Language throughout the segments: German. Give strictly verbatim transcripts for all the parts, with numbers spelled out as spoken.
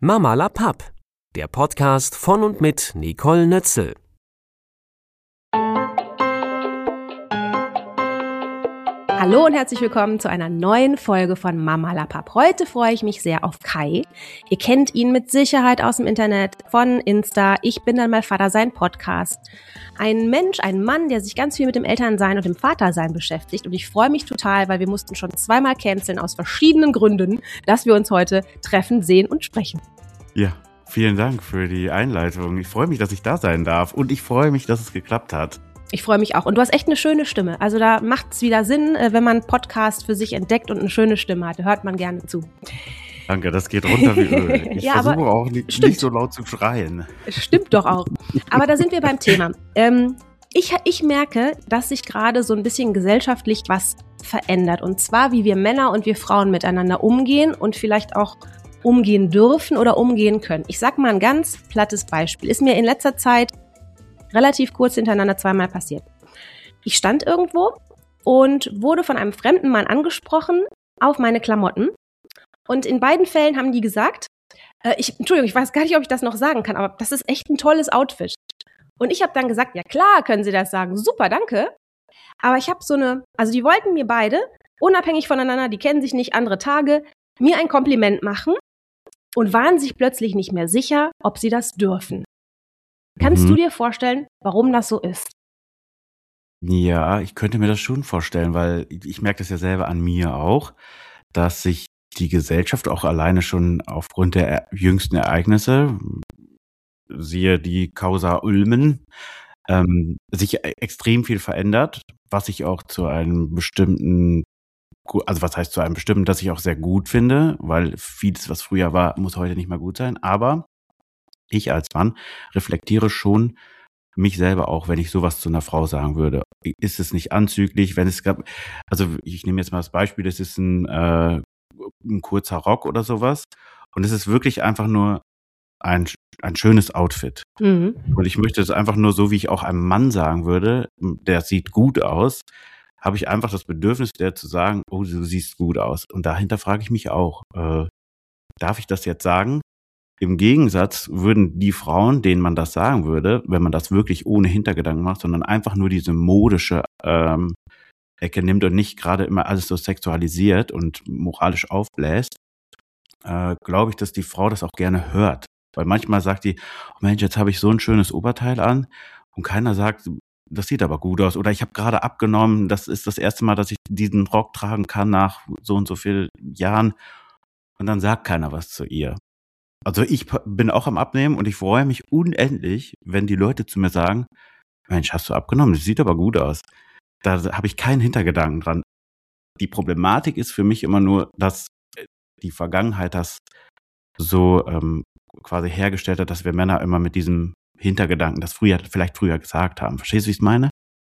Mama la Papp, der Podcast von und mit Nicole Nötzel. Hallo und herzlich willkommen zu einer neuen Folge von Mama la Papp. Heute freue ich mich sehr auf Kai. Ihr kennt ihn mit Sicherheit aus dem Internet, von Insta. Ich bin dann mal Vater, sein Podcast. Ein Mensch, ein Mann, der sich ganz viel mit dem Elternsein und dem Vatersein beschäftigt. Und ich freue mich total, weil wir mussten schon zweimal canceln aus verschiedenen Gründen, dass wir uns heute treffen, sehen und sprechen. Ja, vielen Dank für die Einleitung. Ich freue mich, dass ich da sein darf und ich freue mich, dass es geklappt hat. Ich freue mich auch. Und du hast echt eine schöne Stimme. Also da macht es wieder Sinn, wenn man einen Podcast für sich entdeckt und eine schöne Stimme hat. Da hört man gerne zu. Danke, das geht runter wie Öl. Ich ja, versuche auch nicht, nicht so laut zu schreien. Stimmt doch auch. Aber da sind wir beim Thema. Ähm, ich, ich merke, dass sich gerade so ein bisschen gesellschaftlich was verändert. Und zwar, wie wir Männer und wir Frauen miteinander umgehen und vielleicht auch umgehen dürfen oder umgehen können. Ich sag mal ein ganz plattes Beispiel. Ist mir in letzter Zeit relativ kurz hintereinander zweimal passiert. Ich stand irgendwo und wurde von einem fremden Mann angesprochen auf meine Klamotten. Und in beiden Fällen haben die gesagt, äh, ich, Entschuldigung, ich weiß gar nicht, ob ich das noch sagen kann, aber das ist echt ein tolles Outfit. Und ich habe dann gesagt, ja klar, können Sie das sagen, super, danke. Aber ich habe so eine, also die wollten mir beide, unabhängig voneinander, die kennen sich nicht, andere Tage, mir ein Kompliment machen und waren sich plötzlich nicht mehr sicher, ob sie das dürfen. Kannst mhm. du dir vorstellen, warum das so ist? Ja, ich könnte mir das schon vorstellen, weil ich merke das ja selber an mir auch, dass sich die Gesellschaft auch alleine schon aufgrund der jüngsten Ereignisse, siehe die Causa Ulmen, ähm, sich extrem viel verändert, was ich auch zu einem bestimmten, also was heißt zu einem bestimmten, dass ich auch sehr gut finde, weil vieles, was früher war, muss heute nicht mehr gut sein, aber ich als Mann reflektiere schon mich selber auch, wenn ich sowas zu einer Frau sagen würde. Ist es nicht anzüglich, wenn es gab, also ich nehme jetzt mal das Beispiel, es ist ein, äh, ein kurzer Rock oder sowas und es ist wirklich einfach nur ein, ein schönes Outfit. Mhm. Und ich möchte es einfach nur so, wie ich auch einem Mann sagen würde, der sieht gut aus, habe ich einfach das Bedürfnis, der zu sagen, oh, du siehst gut aus. Und dahinter frage ich mich auch, äh, darf ich das jetzt sagen? Im Gegensatz würden die Frauen, denen man das sagen würde, wenn man das wirklich ohne Hintergedanken macht, sondern einfach nur diese modische ähm, Ecke nimmt und nicht gerade immer alles so sexualisiert und moralisch aufbläst, äh, glaube ich, dass die Frau das auch gerne hört. Weil manchmal sagt die, oh Mensch, jetzt habe ich so ein schönes Oberteil an und keiner sagt, das sieht aber gut aus. Oder ich habe gerade abgenommen, das ist das erste Mal, dass ich diesen Rock tragen kann nach so und so vielen Jahren. Und dann sagt keiner was zu ihr. Also ich bin auch am Abnehmen und ich freue mich unendlich, wenn die Leute zu mir sagen, Mensch, hast du abgenommen? Das sieht aber gut aus. Da habe ich keinen Hintergedanken dran. Die Problematik ist für mich immer nur, dass die Vergangenheit das so ähm, quasi hergestellt hat, dass wir Männer immer mit diesem Hintergedanken das früher, vielleicht früher gesagt haben. Verstehst du, wie ich es meine?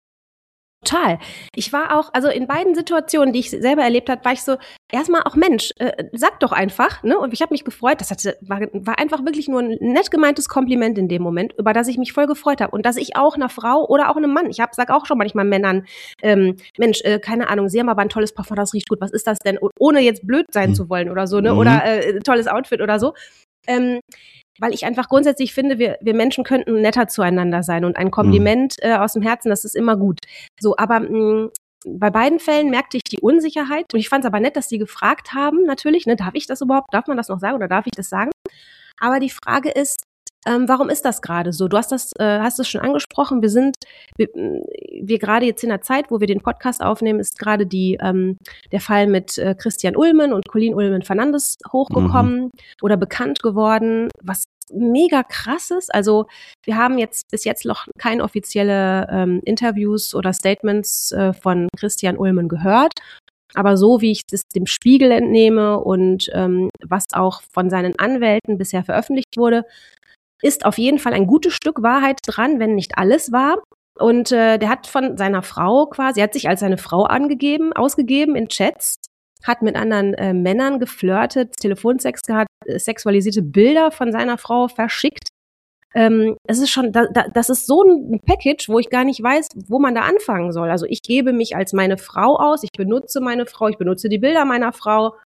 Total. Ich war auch, also in beiden Situationen, die ich selber erlebt habe, war ich so, erstmal auch Mensch, äh, sag doch einfach, ne? Und ich habe mich gefreut, das hatte, war, war einfach wirklich nur ein nett gemeintes Kompliment in dem Moment, über das ich mich voll gefreut habe. Und dass ich auch einer Frau oder auch einem Mann, ich hab, sag auch schon manchmal Männern, ähm, Mensch, äh, keine Ahnung, Sie haben aber ein tolles Parfum, das riecht gut, was ist das denn? Ohne jetzt blöd sein mhm. zu wollen oder so, ne? Mhm. Oder äh, tolles Outfit oder so. Ähm, weil ich einfach grundsätzlich finde, wir, wir Menschen könnten netter zueinander sein und ein Kompliment äh, aus dem Herzen, das ist immer gut. So, aber mh, bei beiden Fällen merkte ich die Unsicherheit und ich fand es aber nett, dass die gefragt haben, natürlich, ne, darf ich das überhaupt, darf man das noch sagen oder darf ich das sagen? Aber die Frage ist, ähm, warum ist das gerade so? Du hast das, äh, hast es schon angesprochen, wir sind, wir, wir gerade jetzt in der Zeit, wo wir den Podcast aufnehmen, ist gerade die, ähm, der Fall mit äh, Christian Ulmen und Colleen Ulmen-Fernandes hochgekommen mhm. oder bekannt geworden, was mega krass ist. Also wir haben jetzt bis jetzt noch keine offizielle ähm, Interviews oder Statements äh, von Christian Ulmen gehört. Aber so wie ich es dem Spiegel entnehme und ähm, was auch von seinen Anwälten bisher veröffentlicht wurde, ist auf jeden Fall ein gutes Stück Wahrheit dran, wenn nicht alles war. Und äh, der hat von seiner Frau quasi, er hat sich als seine Frau angegeben, ausgegeben in Chats, hat mit anderen äh, Männern geflirtet, Telefonsex gehabt, äh, sexualisierte Bilder von seiner Frau verschickt. Ähm, es ist schon, da, da, das ist so ein Package, wo ich gar nicht weiß, wo man da anfangen soll. Also ich gebe mich als meine Frau aus, ich benutze meine Frau, ich benutze die Bilder meiner Frau.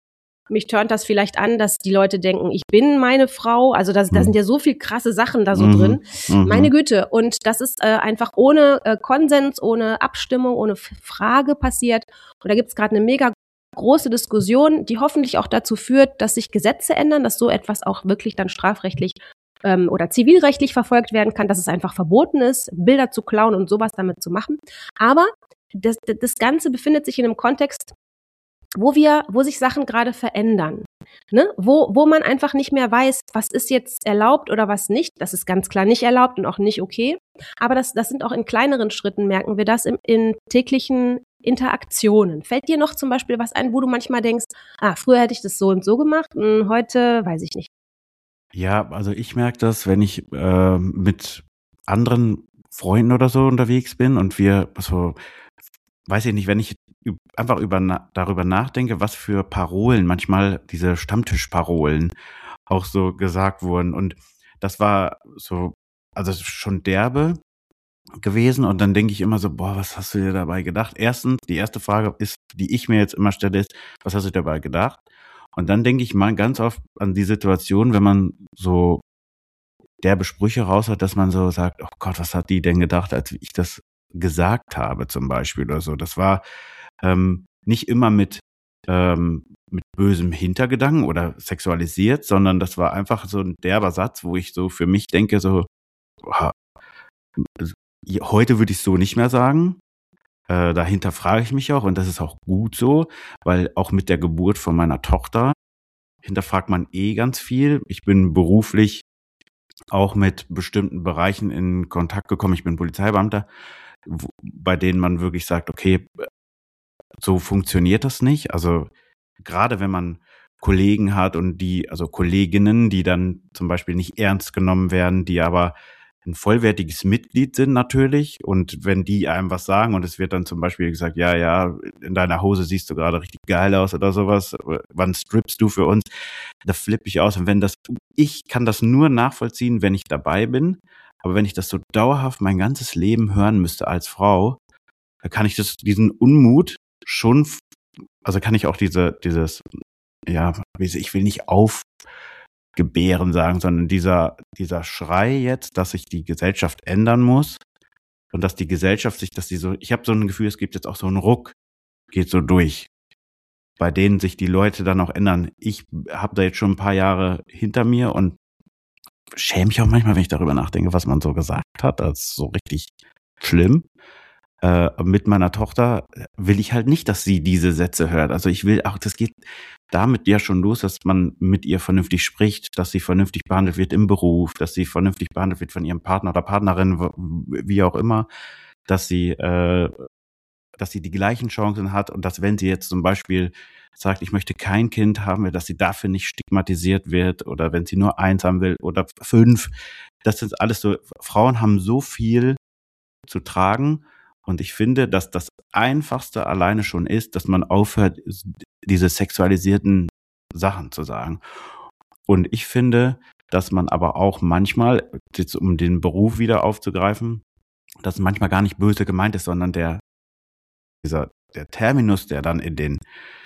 Mich turnt das vielleicht an, dass die Leute denken, ich bin meine Frau. Also da Mhm. sind ja so viel krasse Sachen da so Mhm. drin. Mhm. Meine Güte. Und das ist äh, einfach ohne äh, Konsens, ohne Abstimmung, ohne F- Frage passiert. Und da gibt's gerade eine mega große Diskussion, die hoffentlich auch dazu führt, dass sich Gesetze ändern, dass so etwas auch wirklich dann strafrechtlich ähm, oder zivilrechtlich verfolgt werden kann, dass es einfach verboten ist, Bilder zu klauen und sowas damit zu machen. Aber das, das Ganze befindet sich in einem Kontext, wo wir, wo sich Sachen gerade verändern, ne? Wo, wo man einfach nicht mehr weiß, was ist jetzt erlaubt oder was nicht. Das ist ganz klar nicht erlaubt und auch nicht okay. Aber das, das sind auch in kleineren Schritten, merken wir das, in, in täglichen Interaktionen. Fällt dir noch zum Beispiel was ein, wo du manchmal denkst, ah, früher hätte ich das so und so gemacht, und heute weiß ich nicht. Ja, also ich merke das, wenn ich äh, mit anderen Freunden oder so unterwegs bin und wir so, weiß ich nicht, wenn ich üb- einfach über, na- darüber nachdenke, was für Parolen manchmal diese Stammtischparolen auch so gesagt wurden. Und das war so, also schon derbe gewesen. Und dann denke ich immer so, boah, was hast du dir dabei gedacht? Erstens, die erste Frage ist, die ich mir jetzt immer stelle, ist, was hast du dir dabei gedacht? Und dann denke ich mal ganz oft an die Situation, wenn man so derbe Sprüche raus hat, dass man so sagt, oh Gott, was hat die denn gedacht, als ich das gesagt habe zum Beispiel oder so. Das war ähm, nicht immer mit, ähm, mit bösem Hintergedanken oder sexualisiert, sondern das war einfach so ein derber Satz, wo ich so für mich denke, so, boah, also, heute würde ich so nicht mehr sagen. Äh, dahinter frage ich mich auch und das ist auch gut so, weil auch mit der Geburt von meiner Tochter hinterfragt man eh ganz viel. Ich bin beruflich auch mit bestimmten Bereichen in Kontakt gekommen. Ich bin Polizeibeamter, wo, bei denen man wirklich sagt, okay, so funktioniert das nicht. Also gerade wenn man Kollegen hat und die, also Kolleginnen, die dann zum Beispiel nicht ernst genommen werden, die aber ein vollwertiges Mitglied sind natürlich. Und wenn die einem was sagen und es wird dann zum Beispiel gesagt, ja, ja, in deiner Hose siehst du gerade richtig geil aus oder sowas, wann strippst du für uns? Da flippe ich aus. Und wenn das, ich kann das nur nachvollziehen, wenn ich dabei bin. Aber wenn ich das so dauerhaft mein ganzes Leben hören müsste als Frau, da kann ich das, diesen Unmut schon, also kann ich auch diese, dieses, ja, ich will nicht aufgebären sagen, sondern dieser, dieser Schrei jetzt, dass sich die Gesellschaft ändern muss und dass die Gesellschaft sich, dass die so, ich habe so ein Gefühl, es gibt jetzt auch so einen Ruck, geht so durch, bei denen sich die Leute dann auch ändern. Ich habe da jetzt schon ein paar Jahre hinter mir und schäme mich auch manchmal, wenn ich darüber nachdenke, was man so gesagt hat. Das ist so richtig schlimm. Äh, mit meiner Tochter will ich halt nicht, dass sie diese Sätze hört. Also ich will auch, das geht damit ja schon los, dass man mit ihr vernünftig spricht, dass sie vernünftig behandelt wird im Beruf, dass sie vernünftig behandelt wird von ihrem Partner oder Partnerin, wie auch immer, dass sie, äh, dass sie die gleichen Chancen hat und dass, wenn sie jetzt zum Beispiel sagt, ich möchte kein Kind haben, dass sie dafür nicht stigmatisiert wird oder wenn sie nur eins haben will oder fünf. Das sind alles so, Frauen haben so viel zu tragen. Und ich finde, dass das Einfachste alleine schon ist, dass man aufhört, diese sexualisierten Sachen zu sagen. Und ich finde, dass man aber auch manchmal, jetzt um den Beruf wieder aufzugreifen, dass manchmal gar nicht böse gemeint ist, sondern der, dieser, der Terminus, der dann in den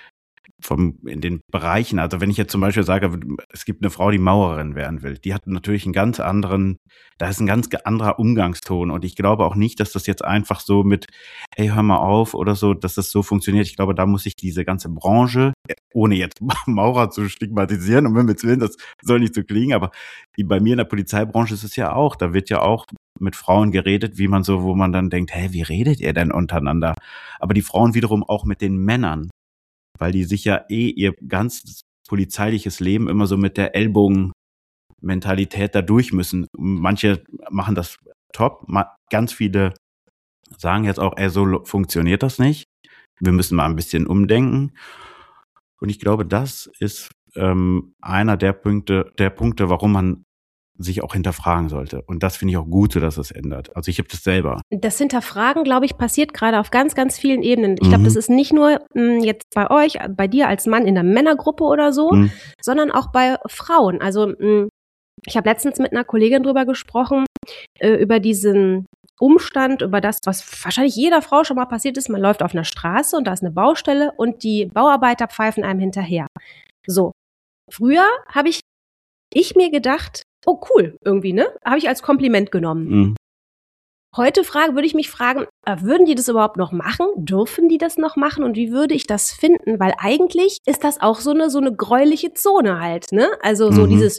vom, in den Bereichen, also wenn ich jetzt zum Beispiel sage, es gibt eine Frau, die Maurerin werden will, die hat natürlich einen ganz anderen, da ist ein ganz anderer Umgangston und ich glaube auch nicht, dass das jetzt einfach so mit, hey, hör mal auf oder so, dass das so funktioniert. Ich glaube, da muss sich diese ganze Branche, ohne jetzt Maurer zu stigmatisieren, um Himmels Willen, das soll nicht so klingen, aber die, bei mir in der Polizeibranche ist es ja auch, da wird ja auch mit Frauen geredet, wie man so, wo man dann denkt, hey, wie redet ihr denn untereinander? Aber die Frauen wiederum auch mit den Männern, weil die sich ja eh ihr ganz polizeiliches Leben immer so mit der Ellbogenmentalität da durch müssen. Manche machen das top, ganz viele sagen jetzt auch, ey, so funktioniert das nicht. Wir müssen mal ein bisschen umdenken. Und ich glaube, das ist ähm, einer der Punkte, der Punkte, warum man sich auch hinterfragen sollte. Und das finde ich auch gut, so dass es ändert. Also ich habe das selber. Das Hinterfragen, glaube ich, passiert gerade auf ganz, ganz vielen Ebenen. Ich glaube, Mhm. das ist nicht nur mh, jetzt bei euch, bei dir als Mann in der Männergruppe oder so, Mhm. sondern auch bei Frauen. Also mh, ich habe letztens mit einer Kollegin drüber gesprochen, äh, über diesen Umstand, über das, was wahrscheinlich jeder Frau schon mal passiert ist. Man läuft auf einer Straße und da ist eine Baustelle und die Bauarbeiter pfeifen einem hinterher. So, früher habe ich, ich mir gedacht, oh cool, irgendwie, ne? Habe ich als Kompliment genommen. Mhm. Heute frage, würde ich mich fragen, äh, würden die das überhaupt noch machen? Dürfen die das noch machen? Und wie würde ich das finden? Weil eigentlich ist das auch so eine, so eine gräuliche Zone halt, ne? Also so Mhm. dieses,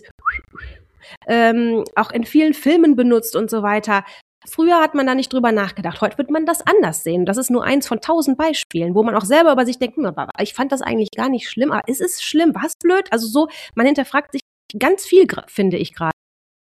ähm, auch in vielen Filmen benutzt und so weiter. Früher hat man da nicht drüber nachgedacht. Heute wird man das anders sehen. Das ist nur eins von tausend Beispielen, wo man auch selber über sich denkt, hm, aber ich fand das eigentlich gar nicht schlimm. Aber ist es schlimm? Was blöd? Also so, man hinterfragt sich ganz viel, gra- finde ich gerade.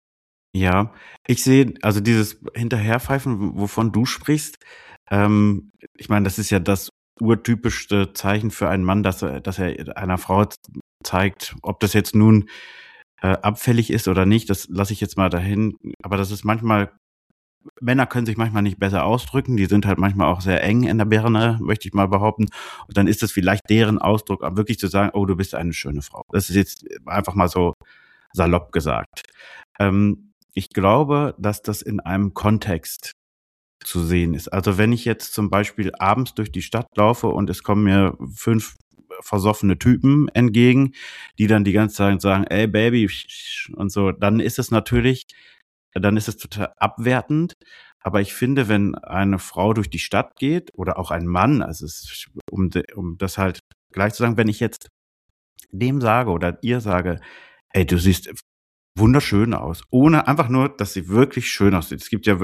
Ja, ich sehe, also dieses Hinterherpfeifen, wovon du sprichst, ähm, ich meine, das ist ja das urtypischste Zeichen für einen Mann, dass er, dass er einer Frau zeigt, ob das jetzt nun äh, abfällig ist oder nicht, das lasse ich jetzt mal dahin. Aber das ist manchmal, Männer können sich manchmal nicht besser ausdrücken, die sind halt manchmal auch sehr eng in der Birne, möchte ich mal behaupten. Und dann ist es vielleicht deren Ausdruck, aber wirklich zu sagen, oh, du bist eine schöne Frau. Das ist jetzt einfach mal so salopp gesagt. Ähm, ich glaube, dass das in einem Kontext zu sehen ist. Also wenn ich jetzt zum Beispiel abends durch die Stadt laufe und es kommen mir fünf versoffene Typen entgegen, die dann die ganze Zeit sagen, ey Baby und so, dann ist es natürlich, dann ist es total abwertend. Aber ich finde, wenn eine Frau durch die Stadt geht oder auch ein Mann, also es ist, um, um das halt gleich zu sagen, wenn ich jetzt dem sage oder ihr sage, ey, du siehst wunderschön aus, ohne einfach nur, dass sie wirklich schön aussieht. Es gibt ja,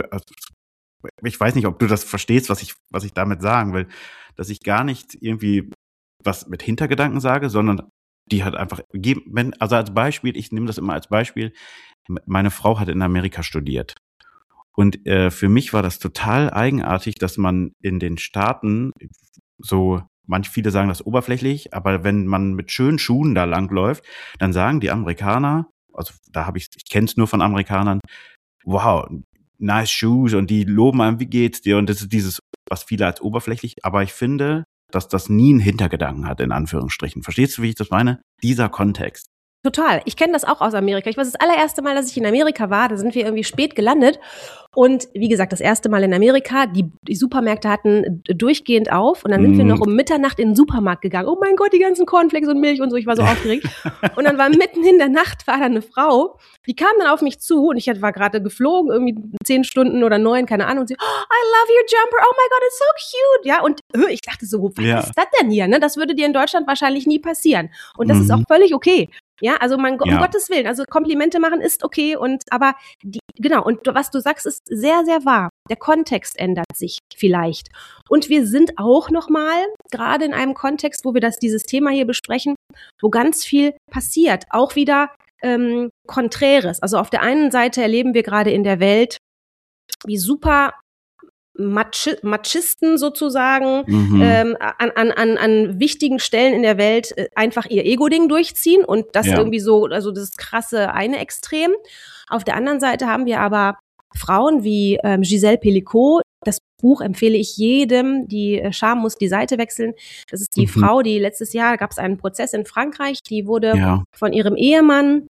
ich weiß nicht, ob du das verstehst, was ich, was ich damit sagen will, dass ich gar nicht irgendwie was mit Hintergedanken sage, sondern die hat einfach, also als Beispiel, ich nehme das immer als Beispiel, meine Frau hat in Amerika studiert. Und äh, für mich war das total eigenartig, dass man in den Staaten so, manch viele sagen das oberflächlich, aber wenn man mit schönen Schuhen da langläuft, dann sagen die Amerikaner, also da habe ich, ich kenne es nur von Amerikanern, wow, nice shoes, und die loben einem, wie geht's dir? Und das ist dieses, was viele als oberflächlich, aber ich finde, dass das nie einen Hintergedanken hat, in Anführungsstrichen. Verstehst du, wie ich das meine? Dieser Kontext. Total. Ich kenne das auch aus Amerika. Ich weiß, das allererste Mal, dass ich in Amerika war, da sind wir irgendwie spät gelandet. Und wie gesagt, das erste Mal in Amerika, die, die Supermärkte hatten durchgehend auf. Und dann sind mm. wir noch um Mitternacht in den Supermarkt gegangen. Oh mein Gott, die ganzen Cornflakes und Milch und so. Ich war so aufgeregt. Und dann war mitten in der Nacht, war da eine Frau, die kam dann auf mich zu. Und ich war gerade geflogen, irgendwie zehn Stunden oder neun, keine Ahnung. Und sie, oh, I love your jumper. Oh my God, it's so cute. Ja, und ich dachte so, was ja. ist das denn hier? Ne? Das würde dir in Deutschland wahrscheinlich nie passieren. Und das mm. ist auch völlig okay. Ja, also man, um ja. Gottes Willen, also Komplimente machen ist okay, und aber die, genau, und was du sagst, ist sehr, sehr wahr. Der Kontext ändert sich vielleicht. Und wir sind auch nochmal, gerade in einem Kontext, wo wir das, dieses Thema hier besprechen, wo ganz viel passiert, auch wieder ähm, Konträres. Also auf der einen Seite erleben wir gerade in der Welt, wie super Machi- Machisten sozusagen mhm. ähm, an, an, an, an wichtigen Stellen in der Welt äh, einfach ihr Ego-Ding durchziehen und das ja. irgendwie so, also das krasse eine Extrem. Auf der anderen Seite haben wir aber Frauen wie ähm, Gisèle Pelicot. Das Buch empfehle ich jedem, die äh, Scham muss die Seite wechseln. Das ist die mhm. Frau, die letztes Jahr gab es einen Prozess in Frankreich, die wurde ja. von ihrem Ehemann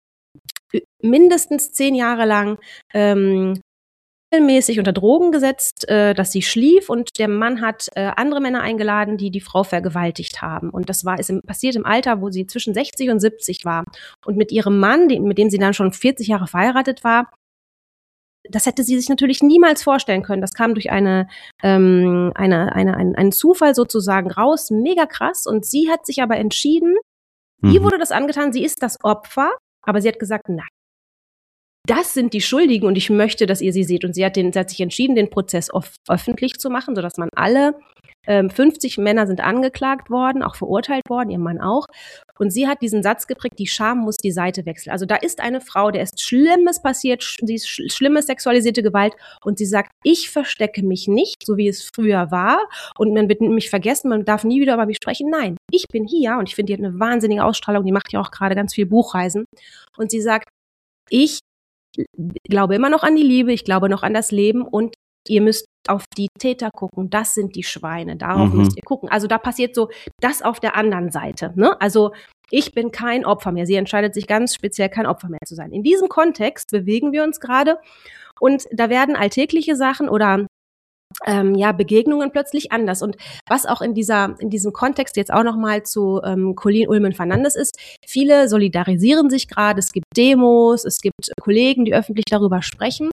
mindestens zehn Jahre lang ähm, mäßig unter Drogen gesetzt, äh, dass sie schlief, und der Mann hat äh, andere Männer eingeladen, die die Frau vergewaltigt haben. Und das war ist im, passiert im Alter, wo sie zwischen sechzig und siebzig war. Und mit ihrem Mann, den, mit dem sie dann schon vierzig Jahre verheiratet war, das hätte sie sich natürlich niemals vorstellen können. Das kam durch eine, ähm, eine, eine, einen, einen Zufall sozusagen raus, mega krass. Und sie hat sich aber entschieden, mhm. ihr wurde das angetan, sie ist das Opfer, aber sie hat gesagt, nein. Das sind die Schuldigen und ich möchte, dass ihr sie seht. Und sie hat, den, sie hat sich entschieden, den Prozess off- öffentlich zu machen, sodass man alle, ähm, fünfzig Männer sind angeklagt worden, auch verurteilt worden, ihr Mann auch. Und sie hat diesen Satz geprägt, die Scham muss die Seite wechseln. Also da ist eine Frau, der ist Schlimmes passiert, sie ist sch- schlimme sexualisierte Gewalt, und sie sagt, ich verstecke mich nicht, so wie es früher war, und man wird mich vergessen, man darf nie wieder über mich sprechen. Nein, ich bin hier, und ich finde, die hat eine wahnsinnige Ausstrahlung, die macht ja auch gerade ganz viel Buchreisen. Und sie sagt, ich glaube immer noch an die Liebe, ich glaube noch an das Leben, und ihr müsst auf die Täter gucken, das sind die Schweine, darauf mhm. müsst ihr gucken. Also da passiert so das auf der anderen Seite, ne? Also ich bin kein Opfer mehr, sie entscheidet sich ganz speziell, kein Opfer mehr zu sein. In diesem Kontext bewegen wir uns gerade, und da werden alltägliche Sachen oder ähm, ja, Begegnungen plötzlich anders. Und was auch in dieser, in diesem Kontext jetzt auch nochmal zu ähm, Colleen Ullmann-Fernandes ist, viele solidarisieren sich gerade, es gibt Demos, es gibt Kollegen, die öffentlich darüber sprechen.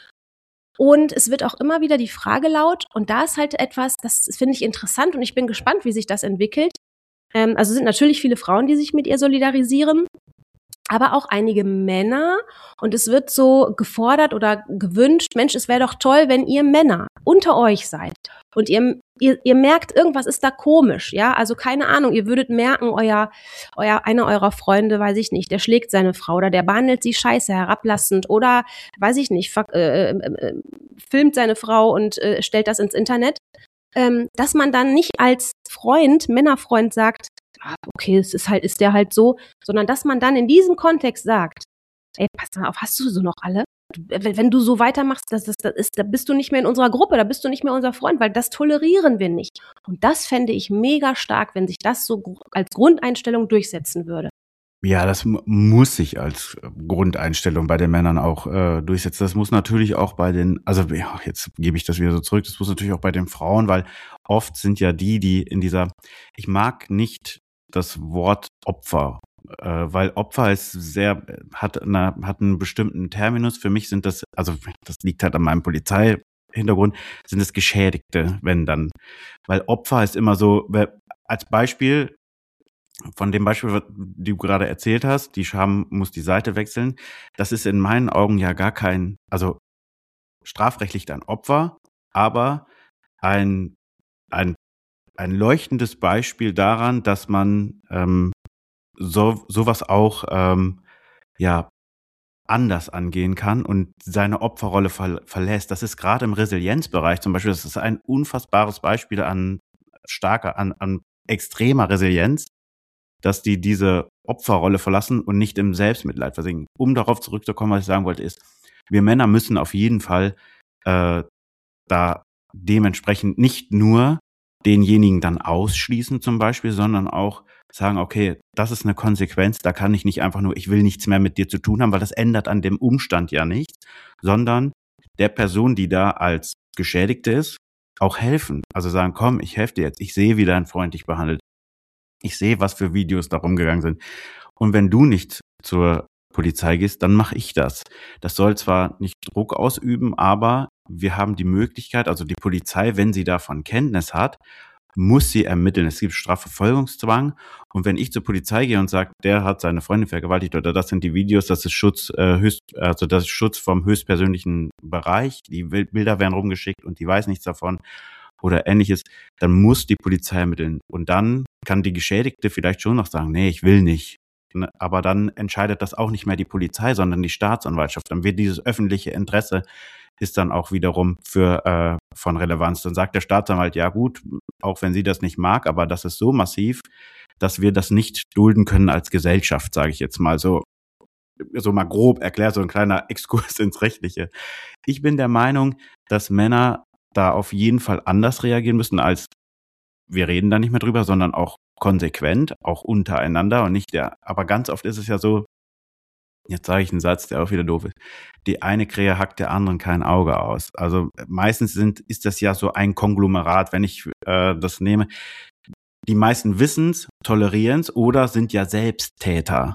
Und es wird auch immer wieder die Frage laut, und da ist halt etwas, das finde ich interessant und ich bin gespannt, wie sich das entwickelt. Ähm, also sind natürlich viele Frauen, die sich mit ihr solidarisieren, aber auch einige Männer. Und es wird so gefordert oder gewünscht, Mensch, es wäre doch toll, wenn ihr Männer unter euch seid und ihr, ihr, ihr merkt, irgendwas ist da komisch, ja, also keine Ahnung, ihr würdet merken, euer, euer, einer eurer Freunde, weiß ich nicht, der schlägt seine Frau oder der behandelt sie scheiße, herablassend oder, weiß ich nicht, fuck, äh, äh, äh, filmt seine Frau und äh, stellt das ins Internet, ähm, dass man dann nicht als Freund, Männerfreund sagt, ah, okay, es ist halt, ist der halt so, sondern dass man dann in diesem Kontext sagt, ey, pass mal auf, hast du so noch alle? Wenn, wenn du so weitermachst, das, das, das ist, da bist du nicht mehr in unserer Gruppe, da bist du nicht mehr unser Freund, weil das tolerieren wir nicht. Und das fände ich mega stark, wenn sich das so als Grundeinstellung durchsetzen würde. Ja, das m- muss sich als Grundeinstellung bei den Männern auch äh, durchsetzen. Das muss natürlich auch bei den, also ja, jetzt gebe ich das wieder so zurück, das muss natürlich auch bei den Frauen, weil oft sind ja die, die in dieser, ich mag nicht das Wort Opfer, äh, weil Opfer ist sehr, hat, eine, hat einen bestimmten Terminus. Für mich sind das, also das liegt halt an meinem Polizeihintergrund, sind es Geschädigte, wenn dann. Weil Opfer ist immer so, wer- als Beispiel, von dem Beispiel, was du gerade erzählt hast, die Scham muss die Seite wechseln, das ist in meinen Augen ja gar kein, also strafrechtlich ein Opfer, aber ein, ein, ein leuchtendes Beispiel daran, dass man ähm, so sowas auch ähm, ja anders angehen kann und seine Opferrolle ver verlässt. Das ist gerade im Resilienzbereich zum Beispiel, das ist ein unfassbares Beispiel an starker, an, an extremer Resilienz, dass die diese Opferrolle verlassen und nicht im Selbstmitleid versinken. Um darauf zurückzukommen, was ich sagen wollte, ist, wir Männer müssen auf jeden Fall äh, da dementsprechend nicht nur denjenigen dann ausschließen zum Beispiel, sondern auch sagen, okay, das ist eine Konsequenz, da kann ich nicht einfach nur, ich will nichts mehr mit dir zu tun haben, weil das ändert an dem Umstand ja nichts, sondern der Person, die da als Geschädigte ist, auch helfen. Also sagen, komm, ich helfe dir jetzt, ich sehe, wie dein Freund dich behandelt. Ich sehe, was für Videos da rumgegangen sind. Und wenn du nicht zur Polizei gehst, dann mache ich das. Das soll zwar nicht Druck ausüben, aber wir haben die Möglichkeit, also die Polizei, wenn sie davon Kenntnis hat, muss sie ermitteln. Es gibt Strafverfolgungszwang. Und wenn ich zur Polizei gehe und sage, der hat seine Freundin vergewaltigt oder das sind die Videos, das ist Schutz, äh, höchst, also das ist Schutz vom höchstpersönlichen Bereich, die Bilder werden rumgeschickt und die weiß nichts davon oder ähnliches, dann muss die Polizei ermitteln. Und dann kann die Geschädigte vielleicht schon noch sagen, nee, ich will nicht. Aber dann entscheidet das auch nicht mehr die Polizei, sondern die Staatsanwaltschaft. Dann wird dieses öffentliche Interesse ist dann auch wiederum für äh, von Relevanz. Dann sagt der Staatsanwalt, ja gut, auch wenn sie das nicht mag, aber das ist so massiv, dass wir das nicht dulden können als Gesellschaft, sage ich jetzt mal so, so mal grob erklärt, so ein kleiner Exkurs ins Rechtliche. Ich bin der Meinung, dass Männer da auf jeden Fall anders reagieren müssen als wir reden da nicht mehr drüber, sondern auch konsequent, auch untereinander und nicht der, aber ganz oft ist es ja so, jetzt sage ich einen Satz, der auch wieder doof ist, die eine Krähe hackt der anderen kein Auge aus. Also meistens sind, ist das ja so ein Konglomerat, wenn ich äh, das nehme. Die meisten wissen's, tolerieren's oder sind ja selbst Täter.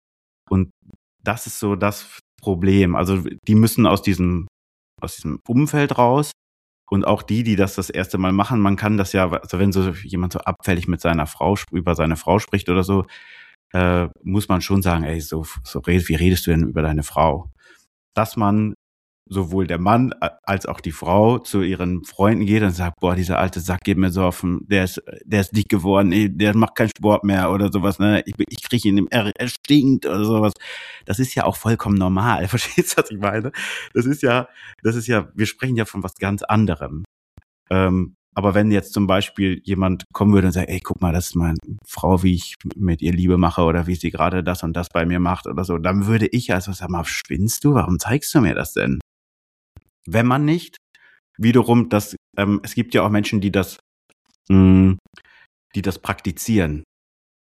Und das ist so das Problem. Also die müssen aus diesem, aus diesem Umfeld raus. Und auch die, die das das erste Mal machen, man kann das ja, also wenn so jemand so abfällig mit seiner Frau, über seine Frau spricht oder so, äh, muss man schon sagen, ey, so, so wie redest du denn über deine Frau? Dass man sowohl der Mann als auch die Frau zu ihren Freunden geht und sagt, boah, dieser alte Sack geht mir so auf den, der ist, der ist dick geworden, der macht keinen Sport mehr oder sowas, ne, ich, ich kriege ihn, er, er stinkt oder sowas. Das ist ja auch vollkommen normal, verstehst du, was ich meine? Das ist ja, das ist ja, wir sprechen ja von was ganz anderem. Ähm, aber wenn jetzt zum Beispiel jemand kommen würde und sagt, ey, guck mal, das ist meine Frau, wie ich mit ihr Liebe mache oder wie sie gerade das und das bei mir macht oder so, dann würde ich also sagen, mal, spinnst du? Warum zeigst du mir das denn? Wenn man nicht, wiederum, das, ähm, es gibt ja auch Menschen, die das, mh, die das praktizieren.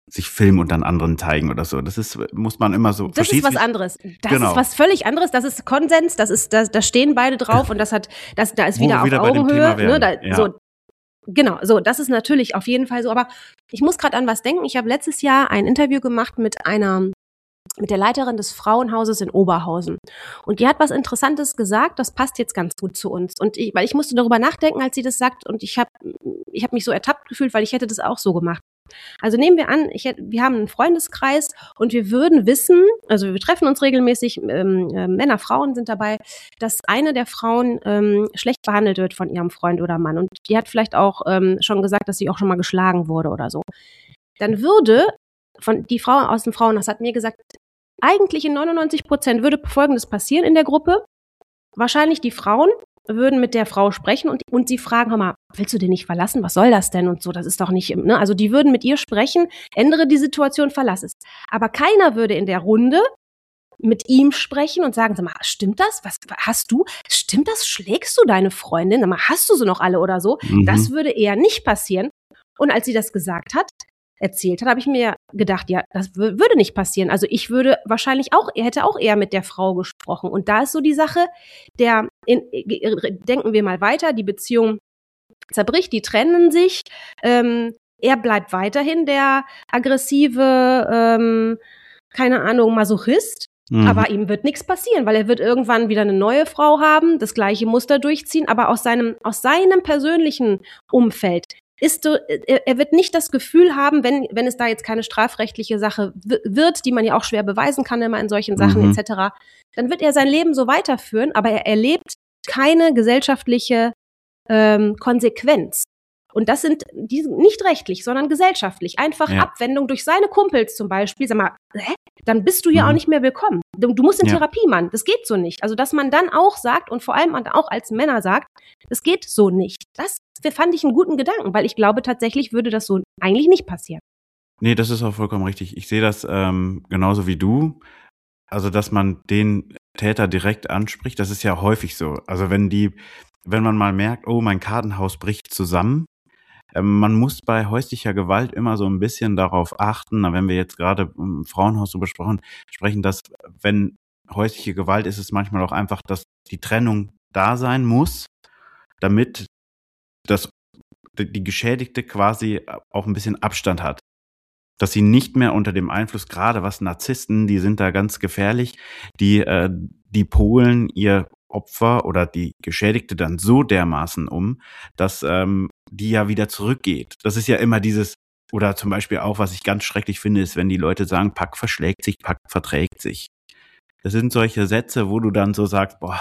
sich filmen und dann anderen zeigen oder so. Das ist, muss man immer so. Das ist was anderes. Das genau. ist was völlig anderes. Das ist Konsens. Das ist, da, da stehen beide drauf und das hat, das, da ist wieder auf wieder Augenhöhe. Ne, da, ja. so, genau. So, das ist natürlich auf jeden Fall so. Aber ich muss gerade an was denken. Ich habe letztes Jahr ein Interview gemacht mit einer, mit der Leiterin des Frauenhauses in Oberhausen. Und die hat was Interessantes gesagt. Das passt jetzt ganz gut zu uns. Und ich, weil ich musste darüber nachdenken, als sie das sagt. Und ich habe, ich habe mich so ertappt gefühlt, weil ich hätte das auch so gemacht. Also nehmen wir an, ich hätte, wir haben einen Freundeskreis und wir würden wissen, also wir treffen uns regelmäßig, ähm, äh, Männer, Frauen sind dabei, dass eine der Frauen ähm, schlecht behandelt wird von ihrem Freund oder Mann und die hat vielleicht auch ähm, schon gesagt, dass sie auch schon mal geschlagen wurde oder so. Dann würde, von die Frau aus dem Frauenhaus hat mir gesagt, eigentlich in neunundneunzig Prozent würde Folgendes passieren in der Gruppe. Wahrscheinlich die Frauen würden mit der Frau sprechen und, und sie fragen, hör mal, willst du den nicht verlassen? Was soll das denn? Und so, das ist doch nicht, ne? Also die würden mit ihr sprechen, ändere die Situation, verlass es. Aber keiner würde in der Runde mit ihm sprechen und sagen, sag mal, stimmt das? Was hast du? Stimmt das? Schlägst du deine Freundin? Sag mal, hast du sie noch alle oder so? Mhm. Das würde eher nicht passieren. Und als sie das gesagt hat, erzählt hat, habe ich mir gedacht, ja, das w- würde nicht passieren. Also ich würde wahrscheinlich auch, er hätte auch eher mit der Frau gesprochen. Und da ist so die Sache, der, in, denken wir mal weiter, die Beziehung zerbricht, die trennen sich, ähm, er bleibt weiterhin der aggressive, ähm, keine Ahnung, Masochist, mhm. aber ihm wird nichts passieren, weil er wird irgendwann wieder eine neue Frau haben, das gleiche Muster durchziehen, aber aus seinem, aus seinem persönlichen Umfeld ist so, er wird nicht das Gefühl haben, wenn wenn es da jetzt keine strafrechtliche Sache w- wird, die man ja auch schwer beweisen kann immer in solchen Sachen mhm. et cetera, dann wird er sein Leben so weiterführen, aber er erlebt keine gesellschaftliche ähm, Konsequenz. Und das sind die nicht rechtlich, sondern gesellschaftlich. Einfach ja. Abwendung durch seine Kumpels zum Beispiel. Sag mal, hä? Dann bist du hier mhm. auch nicht mehr willkommen. Du, du musst in ja. Therapie, Mann. Das geht so nicht. Also, dass man dann auch sagt und vor allem auch als Männer sagt, das geht so nicht. Das fand ich einen guten Gedanken, weil ich glaube, tatsächlich würde das so eigentlich nicht passieren. Nee, das ist auch vollkommen richtig. Ich sehe das ähm, genauso wie du. Also, dass man den Täter direkt anspricht, das ist ja häufig so. Also, wenn die, wenn man mal merkt, oh, mein Kartenhaus bricht zusammen, ähm, man muss bei häuslicher Gewalt immer so ein bisschen darauf achten, wenn wir jetzt gerade im Frauenhaus so besprochen sprechen, dass wenn häusliche Gewalt ist, es manchmal auch einfach, dass die Trennung da sein muss, damit das, die Geschädigte quasi auch ein bisschen Abstand hat. Dass sie nicht mehr unter dem Einfluss, gerade was Narzissten, die sind da ganz gefährlich, die, äh, die polen ihr Opfer oder die Geschädigte dann so dermaßen um, dass ähm, die ja wieder zurückgeht. Das ist ja immer dieses, oder zum Beispiel auch, was ich ganz schrecklich finde, ist, wenn die Leute sagen, Pack verschlägt sich, Pack verträgt sich. Das sind solche Sätze, wo du dann so sagst, boah,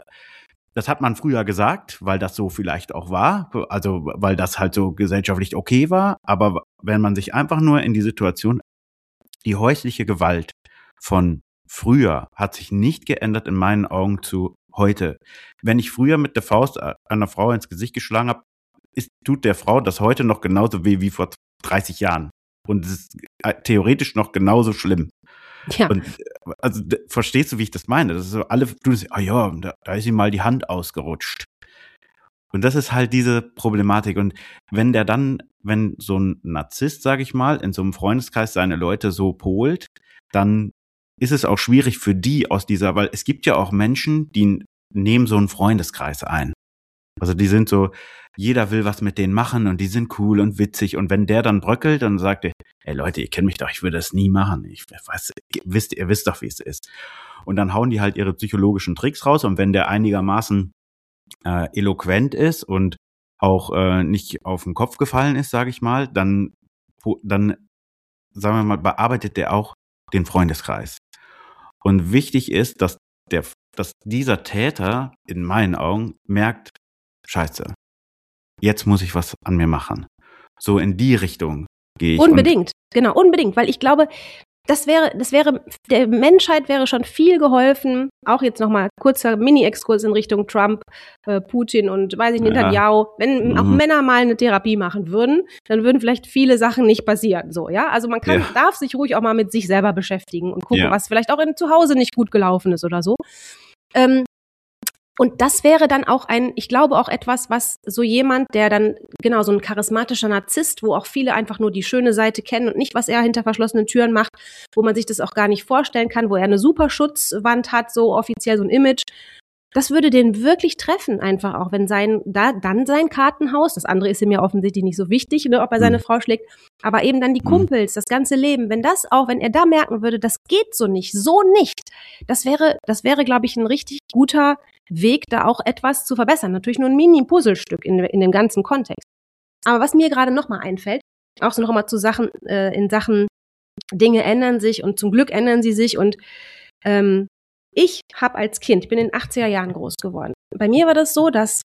das hat man früher gesagt, weil das so vielleicht auch war, also weil das halt so gesellschaftlich okay war, aber wenn man sich einfach nur in die Situation, die häusliche Gewalt von früher hat sich nicht geändert in meinen Augen zu heute. Wenn ich früher mit der Faust einer Frau ins Gesicht geschlagen habe, ist, tut der Frau das heute noch genauso weh wie vor dreißig Jahren. Und es ist theoretisch noch genauso schlimm. Ja. Und also verstehst du, wie ich das meine? Das ist so, alle tun es, ah ja, da, da ist ihm mal die Hand ausgerutscht. Und das ist halt diese Problematik. Und wenn der dann, wenn so ein Narzisst, sage ich mal, in so einem Freundeskreis seine Leute so polt, dann ist es auch schwierig für die aus dieser, weil es gibt ja auch Menschen, die nehmen so einen Freundeskreis ein. Also die sind so, jeder will was mit denen machen und die sind cool und witzig. Und wenn der dann bröckelt, dann sagt er, ey Leute, ihr kennt mich doch, ich würde das nie machen. Ich weiß, ihr wisst, ihr wisst doch, wie es ist. Und dann hauen die halt ihre psychologischen Tricks raus. Und wenn der einigermaßen äh, eloquent ist und auch äh, nicht auf den Kopf gefallen ist, sage ich mal, dann, dann, sagen wir mal, bearbeitet der auch den Freundeskreis. Und wichtig ist, dass der, dass dieser Täter in meinen Augen merkt, Scheiße, jetzt muss ich was an mir machen. So in die Richtung gehe ich. Unbedingt, genau, unbedingt, weil ich glaube, das wäre, das wäre, der Menschheit wäre schon viel geholfen. Auch jetzt nochmal kurzer Mini-Exkurs in Richtung Trump, äh, Putin und weiß ich nicht, ja. Netanyahu. Wenn mhm. auch Männer mal eine Therapie machen würden, dann würden vielleicht viele Sachen nicht passieren. So, ja, also man kann, ja. darf sich ruhig auch mal mit sich selber beschäftigen und gucken, ja. was vielleicht auch in, zu Hause nicht gut gelaufen ist oder so. Ähm, Und das wäre dann auch ein, ich glaube auch etwas, was so jemand, der dann, genau, so ein charismatischer Narzisst, wo auch viele einfach nur die schöne Seite kennen und nicht, was er hinter verschlossenen Türen macht, wo man sich das auch gar nicht vorstellen kann, wo er eine super Schutzwand hat, so offiziell so ein Image. Das würde den wirklich treffen, einfach auch, wenn sein, da, dann sein Kartenhaus, das andere ist ihm ja offensichtlich nicht so wichtig, ne, ob er seine mhm. Frau schlägt, aber eben dann die Kumpels, das ganze Leben, wenn das auch, wenn er da merken würde, das geht so nicht, so nicht, das wäre, das wäre, glaube ich, ein richtig guter Weg, da auch etwas zu verbessern. Natürlich nur ein Mini-Puzzlestück in, in dem ganzen Kontext. Aber was mir gerade nochmal einfällt, auch so nochmal zu Sachen, äh, in Sachen, Dinge ändern sich und zum Glück ändern sie sich und ähm, ich habe als Kind, ich bin in den achtziger Jahren groß geworden. Bei mir war das so, dass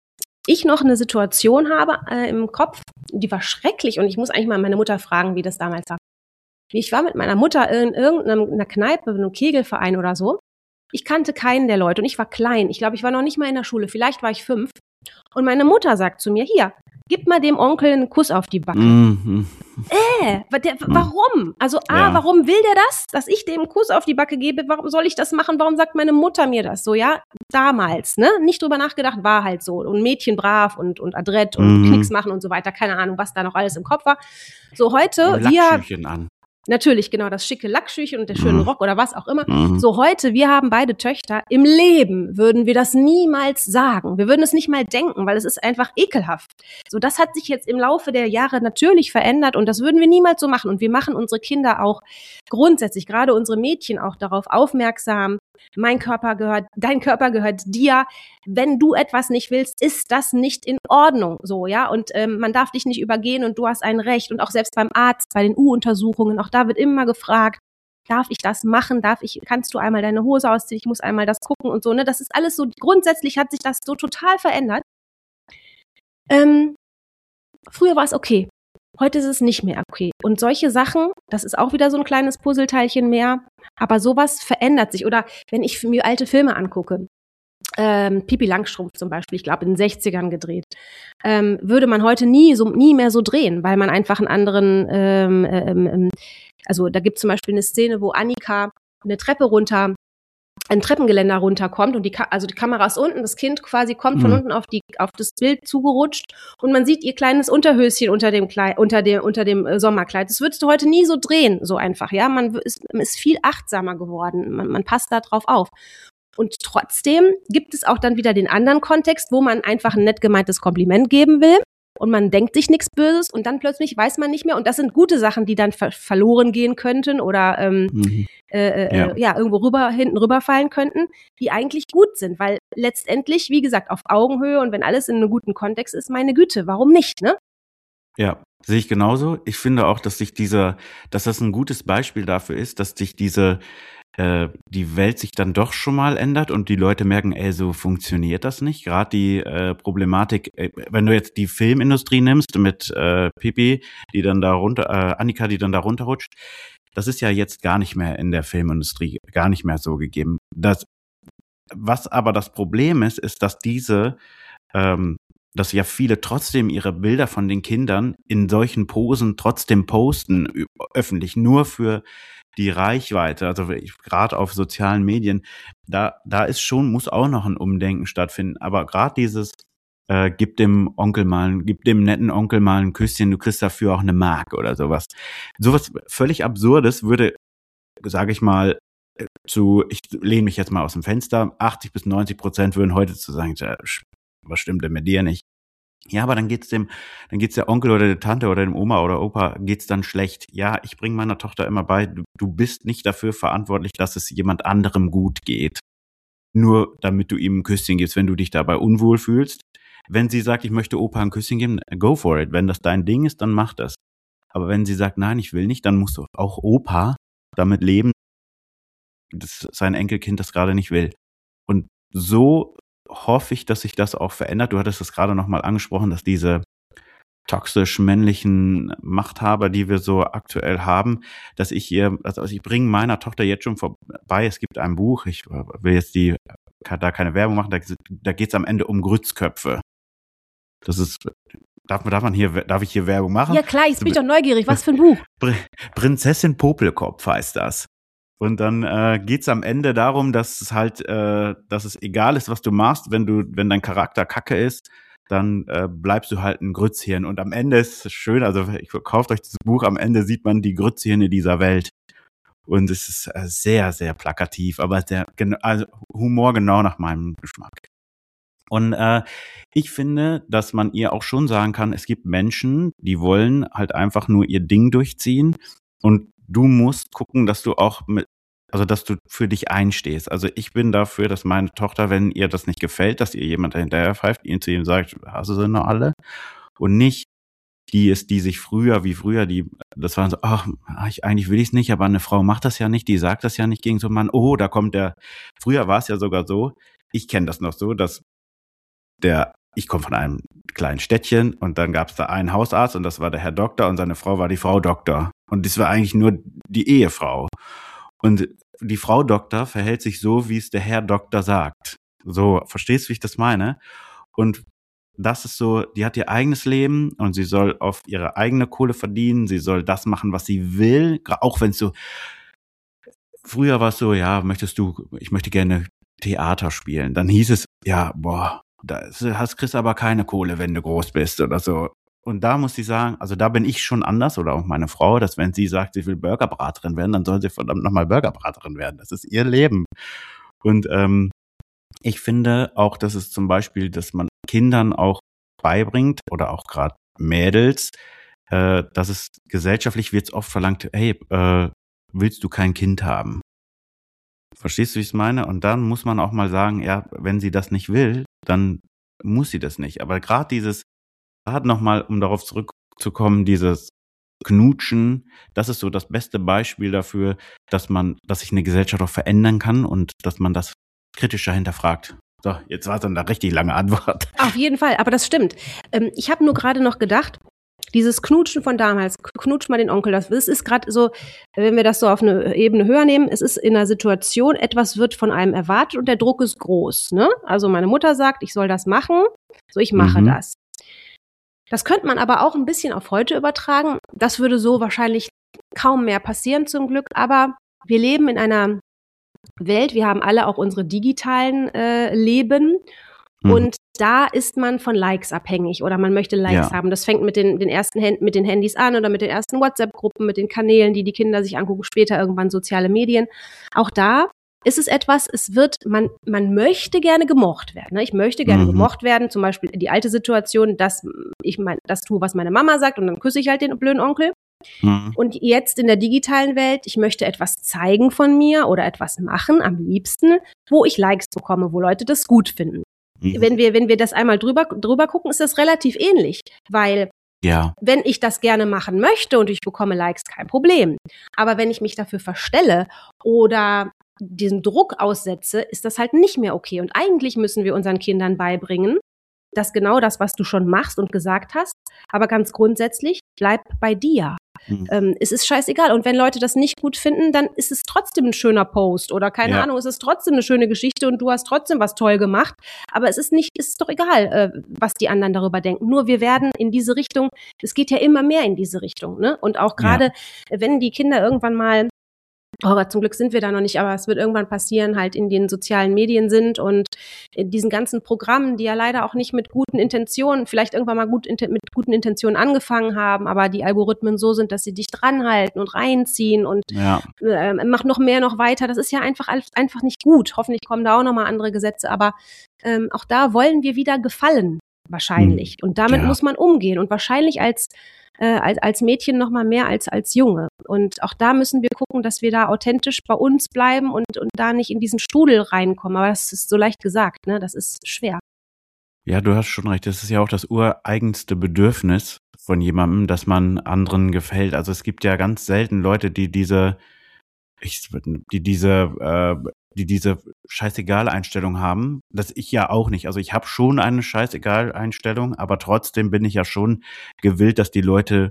ich noch eine Situation habe äh, im Kopf, die war schrecklich und ich muss eigentlich mal meine Mutter fragen, wie das damals war. Ich war mit meiner Mutter in irgendeiner Kneipe, in einem Kegelverein oder so. Ich kannte keinen der Leute und ich war klein. Ich glaube, ich war noch nicht mal in der Schule. Vielleicht war ich fünf. Und meine Mutter sagt zu mir, hier, gib mal dem Onkel einen Kuss auf die Backe. Mhm. Äh, der, warum? Also A, ja. warum will der das, dass ich dem einen Kuss auf die Backe gebe? Warum soll ich das machen? Warum sagt meine Mutter mir das so? Ja, damals, ne? Nicht drüber nachgedacht, war halt so. Und Mädchen brav und, und adrett und mhm. Knicks machen und so weiter. Keine Ahnung, was da noch alles im Kopf war. So heute, wir... an. Natürlich, genau, das schicke Lackschüchen und der schöne Rock oder was auch immer. Mhm. So heute, wir haben beide Töchter. Im Leben würden wir das niemals sagen. Wir würden es nicht mal denken, weil es ist einfach ekelhaft. So, das hat sich jetzt im Laufe der Jahre natürlich verändert und das würden wir niemals so machen. Und wir machen unsere Kinder auch grundsätzlich, gerade unsere Mädchen auch darauf aufmerksam. Mein Körper gehört, dein Körper gehört dir. Wenn du etwas nicht willst, ist das nicht in Ordnung. So, ja. Und ähm, man darf dich nicht übergehen und du hast ein Recht. Und auch selbst beim Arzt, bei den U-Untersuchungen, auch da wird immer gefragt, darf ich das machen? Darf ich, kannst du einmal deine Hose ausziehen? Ich muss einmal das gucken und so, ne? Das ist alles so, grundsätzlich hat sich das so total verändert. Ähm, früher war es okay. Heute ist es nicht mehr okay. Und solche Sachen, das ist auch wieder so ein kleines Puzzleteilchen mehr, aber sowas verändert sich. Oder wenn ich mir alte Filme angucke, ähm, Pippi Langstrumpf zum Beispiel, ich glaube in den sechzigern gedreht, ähm, würde man heute nie so nie mehr so drehen, weil man einfach einen anderen, ähm, ähm, also da gibt es zum Beispiel eine Szene, wo Annika eine Treppe runter ein Treppengeländer runterkommt und die, Ka- also die Kamera ist unten, das Kind quasi kommt von mhm. unten auf die, auf das Bild zugerutscht und man sieht ihr kleines Unterhöschen unter dem Kleid, unter dem, unter dem äh, Sommerkleid. Das würdest du heute nie so drehen, so einfach, ja. Man ist, man ist viel achtsamer geworden. Man, man passt da drauf auf. Und trotzdem gibt es auch dann wieder den anderen Kontext, wo man einfach ein nett gemeintes Kompliment geben will. Und man denkt sich nichts Böses und dann plötzlich weiß man nicht mehr. Und das sind gute Sachen, die dann ver- verloren gehen könnten oder ähm, mhm. äh, ja. Äh, ja irgendwo rüber, hinten rüberfallen könnten, die eigentlich gut sind. Weil letztendlich, wie gesagt, auf Augenhöhe und wenn alles in einem guten Kontext ist, meine Güte, warum nicht, ne? Ja, sehe ich genauso. Ich finde auch, dass sich dieser, dass das ein gutes Beispiel dafür ist, dass sich diese äh, die Welt sich dann doch schon mal ändert und die Leute merken, ey, so funktioniert das nicht. Gerade die äh, Problematik, äh, wenn du jetzt die Filmindustrie nimmst mit äh, Pippi, die dann da runter, äh, Annika, die dann da runterrutscht, das ist ja jetzt gar nicht mehr in der Filmindustrie, gar nicht mehr so gegeben. Das, was aber das Problem ist, ist, dass diese, ähm, dass ja viele trotzdem ihre Bilder von den Kindern in solchen Posen trotzdem posten, ö- öffentlich, nur für die Reichweite, also gerade auf sozialen Medien, da da ist schon, muss auch noch ein Umdenken stattfinden. Aber gerade dieses, äh, gib dem Onkel mal, ein- gib dem netten Onkel mal ein Küsschen, du kriegst dafür auch eine Mark oder sowas. Sowas völlig Absurdes würde, sage ich mal, äh, zu, ich lehne mich jetzt mal aus dem Fenster, achtzig bis neunzig Prozent würden heute zu sagen, tja, sch- was stimmt denn mit dir nicht? Ja, aber dann geht's dem, dann geht's der Onkel oder der Tante oder dem Oma oder Opa, geht's dann schlecht. Ja, ich bringe meiner Tochter immer bei, du, du bist nicht dafür verantwortlich, dass es jemand anderem gut geht. Nur damit du ihm ein Küsschen gibst, wenn du dich dabei unwohl fühlst. Wenn sie sagt, ich möchte Opa ein Küsschen geben, go for it. Wenn das dein Ding ist, dann mach das. Aber wenn sie sagt, nein, ich will nicht, dann musst du auch Opa damit leben, dass sein Enkelkind das gerade nicht will. Und so hoffe ich, dass sich das auch verändert. Du hattest es gerade nochmal angesprochen, dass diese toxisch männlichen Machthaber, die wir so aktuell haben, dass ich ihr, also ich bringe meiner Tochter jetzt schon vorbei, es gibt ein Buch, ich will jetzt die, kann da keine Werbung machen, da, da geht es am Ende um Grützköpfe. Das ist, darf man, darf man hier, darf ich hier Werbung machen? Ja klar, jetzt bin ich doch neugierig, was für ein Buch? Prinzessin Popelkopf heißt das. Und dann äh, geht's am Ende darum, dass es halt, äh, dass es egal ist, was du machst, wenn du, wenn dein Charakter kacke ist, dann äh, bleibst du halt ein Grützchen. Und am Ende ist es schön, also ich kauft euch das Buch, am Ende sieht man die Grützchen dieser Welt. Und es ist äh, sehr, sehr plakativ, aber sehr, also Humor genau nach meinem Geschmack. Und äh, ich finde, dass man ihr auch schon sagen kann, es gibt Menschen, die wollen halt einfach nur ihr Ding durchziehen und du musst gucken, dass du auch mit, also dass du für dich einstehst. Also ich bin dafür, dass meine Tochter, wenn ihr das nicht gefällt, dass ihr jemand dahinterher pfeift, ihn zu ihm sagt, hast du sie noch alle? Und nicht die ist, die sich früher, wie früher, die, das waren so, ach, ich, eigentlich will ich es nicht, aber eine Frau macht das ja nicht, die sagt das ja nicht gegen so einen Mann. Oh, da kommt der, früher war es ja sogar so, ich kenne das noch so, dass der, ich komme von einem kleinen Städtchen und dann gab es da einen Hausarzt und das war der Herr Doktor und seine Frau war die Frau Doktor. Und das war eigentlich nur die Ehefrau. Und die Frau Doktor verhält sich so, wie es der Herr Doktor sagt. So, verstehst du, wie ich das meine? Und das ist so, die hat ihr eigenes Leben und sie soll auf ihre eigene Kohle verdienen, sie soll das machen, was sie will, auch wenn es so, früher war es so, ja, möchtest du, ich möchte gerne Theater spielen, dann hieß es, ja, boah, da hast, kriegst aber keine Kohle, wenn du groß bist oder so. Und da muss ich sagen, also da bin ich schon anders oder auch meine Frau, dass wenn sie sagt, sie will Burgerbraterin werden, dann soll sie verdammt nochmal Burgerbraterin werden, das ist ihr Leben. Und ähm, ich finde auch, dass es zum Beispiel, dass man Kindern auch beibringt oder auch gerade Mädels, äh, dass es gesellschaftlich wird oft verlangt, hey, äh, willst du kein Kind haben? Verstehst du, wie ich es meine? Und dann muss man auch mal sagen, ja, wenn sie das nicht will, dann muss sie das nicht. Aber gerade dieses, gerade nochmal, um darauf zurückzukommen, dieses Knutschen, das ist so das beste Beispiel dafür, dass man, dass sich eine Gesellschaft auch verändern kann und dass man das kritischer hinterfragt. So, jetzt war es dann eine richtig lange Antwort. Auf jeden Fall, aber das stimmt. Ähm, ich habe nur gerade noch gedacht, dieses Knutschen von damals, knutsch mal den Onkel, das ist gerade so, wenn wir das so auf eine Ebene höher nehmen, es ist in einer Situation, etwas wird von einem erwartet und der Druck ist groß. Ne? Also meine Mutter sagt, ich soll das machen, so ich mache mhm. das. Das könnte man aber auch ein bisschen auf heute übertragen. Das würde so wahrscheinlich kaum mehr passieren zum Glück, aber wir leben in einer Welt, wir haben alle auch unsere digitalen äh, Leben mhm. und da ist man von Likes abhängig oder man möchte Likes ja. haben. Das fängt mit den, den ersten Hand, mit den Handys an oder mit den ersten WhatsApp-Gruppen, mit den Kanälen, die die Kinder sich angucken, später irgendwann soziale Medien. Auch da ist es etwas, es wird, man, man möchte gerne gemocht werden. Ne? Ich möchte gerne mhm. gemocht werden, zum Beispiel die alte Situation, dass ich mein, das tue, was meine Mama sagt und dann küsse ich halt den blöden Onkel. Mhm. Und jetzt in der digitalen Welt, ich möchte etwas zeigen von mir oder etwas machen, am liebsten, wo ich Likes bekomme, wo Leute das gut finden. Mhm. Wenn wir, wenn wir das einmal drüber, drüber gucken, ist das relativ ähnlich, weil ja. wenn ich das gerne machen möchte und ich bekomme Likes, kein Problem. Aber wenn ich mich dafür verstelle oder diesen Druck aussetze, ist das halt nicht mehr okay. Und eigentlich müssen wir unseren Kindern beibringen, dass genau das, was du schon machst und gesagt hast, aber ganz grundsätzlich, bleib bei dir. Mhm. Ähm, es ist scheißegal. Und wenn Leute das nicht gut finden, dann ist es trotzdem ein schöner Post oder keine ja. Ahnung, es ist trotzdem eine schöne Geschichte und du hast trotzdem was toll gemacht. Aber es ist nicht, es ist doch egal, äh, was die anderen darüber denken. Nur wir werden in diese Richtung, es geht ja immer mehr in diese Richtung, ne? Und auch gerade, ja. wenn die Kinder irgendwann mal, oh Gott, zum Glück sind wir da noch nicht, aber es wird irgendwann passieren, halt in den sozialen Medien sind und in diesen ganzen Programmen, die ja leider auch nicht mit guten Intentionen, vielleicht irgendwann mal gut mit guten Intentionen angefangen haben, aber die Algorithmen so sind, dass sie dich dranhalten und reinziehen und ja. äh, mach noch mehr, noch weiter. Das ist ja einfach einfach nicht gut. Hoffentlich kommen da auch nochmal andere Gesetze, aber ähm, auch da wollen wir wieder gefallen, wahrscheinlich. Hm. Und damit ja. muss man umgehen und wahrscheinlich als Äh, als, als Mädchen noch mal mehr als als Junge. Und auch da müssen wir gucken, dass wir da authentisch bei uns bleiben und, und da nicht in diesen Strudel reinkommen. Aber das ist so leicht gesagt, ne? Das ist schwer. Ja, du hast schon recht. Das ist ja auch das ureigenste Bedürfnis von jemandem, dass man anderen gefällt. Also es gibt ja ganz selten Leute, die diese, ich, die diese, äh, die diese Scheißegal-Einstellung haben. Das ich ja auch nicht. Also ich habe schon eine Scheißegal-Einstellung, aber trotzdem bin ich ja schon gewillt, dass die Leute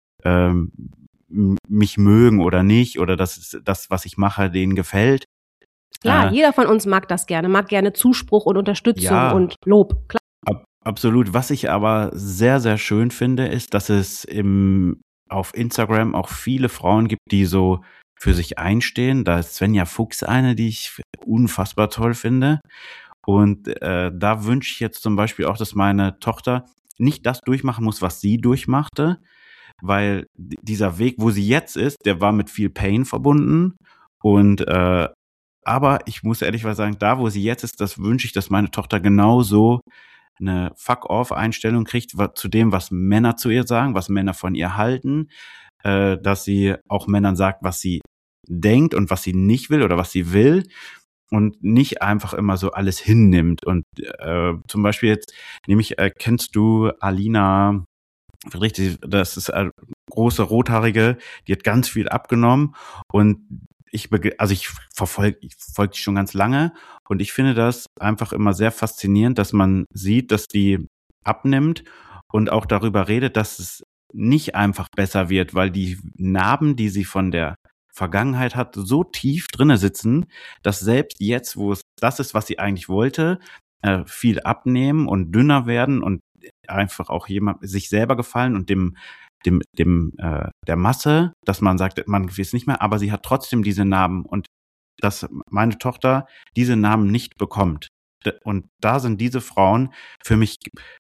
ähm, m- mich mögen oder nicht oder dass das, was ich mache, denen gefällt. Klar, äh, jeder von uns mag das gerne, mag gerne Zuspruch und Unterstützung ja, und Lob. Klar. Ab, absolut. Was ich aber sehr, sehr schön finde, ist, dass es im auf Instagram auch viele Frauen gibt, die so für sich einstehen. Da ist Svenja Fuchs eine, die ich unfassbar toll finde. Und äh, da wünsche ich jetzt zum Beispiel auch, dass meine Tochter nicht das durchmachen muss, was sie durchmachte, weil dieser Weg, wo sie jetzt ist, der war mit viel Pain verbunden. Und äh, aber ich muss ehrlich sagen, da, wo sie jetzt ist, das wünsche ich, dass meine Tochter genauso eine Fuck-off-Einstellung kriegt zu dem, was Männer zu ihr sagen, was Männer von ihr halten, äh, dass sie auch Männern sagt, was sie denkt und was sie nicht will oder was sie will und nicht einfach immer so alles hinnimmt. Und äh, zum Beispiel jetzt, nämlich äh, kennst du Alina, richtig, das ist eine große Rothaarige, die hat ganz viel abgenommen und ich, also ich verfolge, ich verfolge die schon ganz lange und ich finde das einfach immer sehr faszinierend, dass man sieht, dass die abnimmt und auch darüber redet, dass es nicht einfach besser wird, weil die Narben, die sie von der Vergangenheit hat, so tief drinne sitzen, dass selbst jetzt, wo es das ist, was sie eigentlich wollte, äh, viel abnehmen und dünner werden und einfach auch jemand sich selber gefallen und dem dem dem äh, der Masse, dass man sagt, man will es nicht mehr, aber sie hat trotzdem diese Narben und dass meine Tochter diese Narben nicht bekommt. Und da sind diese Frauen für mich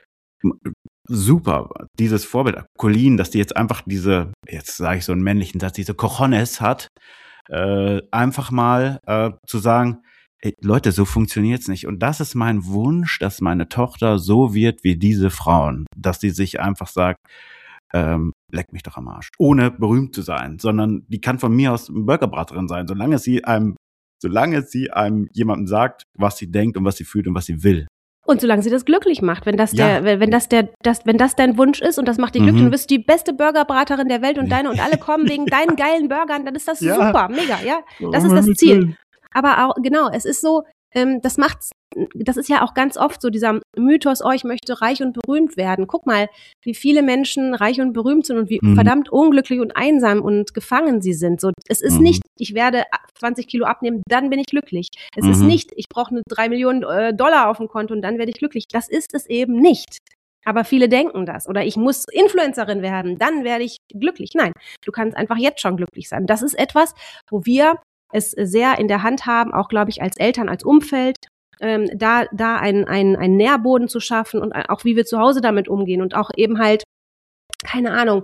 super. Dieses Vorbild, Colleen, dass die jetzt einfach diese, jetzt sage ich so einen männlichen Satz, diese Cojones hat, äh, einfach mal äh, zu sagen, ey, Leute, so funktioniert's nicht. Und das ist mein Wunsch, dass meine Tochter so wird wie diese Frauen, dass die sich einfach sagt, ähm, leck mich doch am Arsch, ohne berühmt zu sein, sondern die kann von mir aus eine Burgerbraterin sein, solange sie einem, solange sie einem jemandem sagt, was sie denkt und was sie fühlt und was sie will. Und solange sie das glücklich macht, wenn das Ja. der, wenn das der, das, wenn das dein Wunsch ist und das macht dich glücklich, Mhm. dann bist du die beste Burgerbraterin der Welt und deine und alle kommen wegen deinen geilen Burgern, dann ist das Ja. super, mega, ja. Das ist das Ziel. Aber auch, genau, es ist so, ähm, das macht's, das ist ja auch ganz oft so dieser Mythos, oh, ich möchte reich und berühmt werden. Guck mal, wie viele Menschen reich und berühmt sind und wie Mhm. verdammt unglücklich und einsam und gefangen sie sind. So, es ist Mhm. nicht, ich werde zwanzig Kilo abnehmen, dann bin ich glücklich. Es ist Mhm. nicht, ich brauche eine drei Millionen äh, Dollar auf dem Konto und dann werde ich glücklich. Das ist es eben nicht. Aber viele denken das. Oder ich muss Influencerin werden, dann werde ich glücklich. Nein, du kannst einfach jetzt schon glücklich sein. Das ist etwas, wo wir es sehr in der Hand haben, auch, glaube ich, als Eltern, als Umfeld, ähm, da da einen ein, ein Nährboden zu schaffen und auch wie wir zu Hause damit umgehen und auch eben halt, keine Ahnung,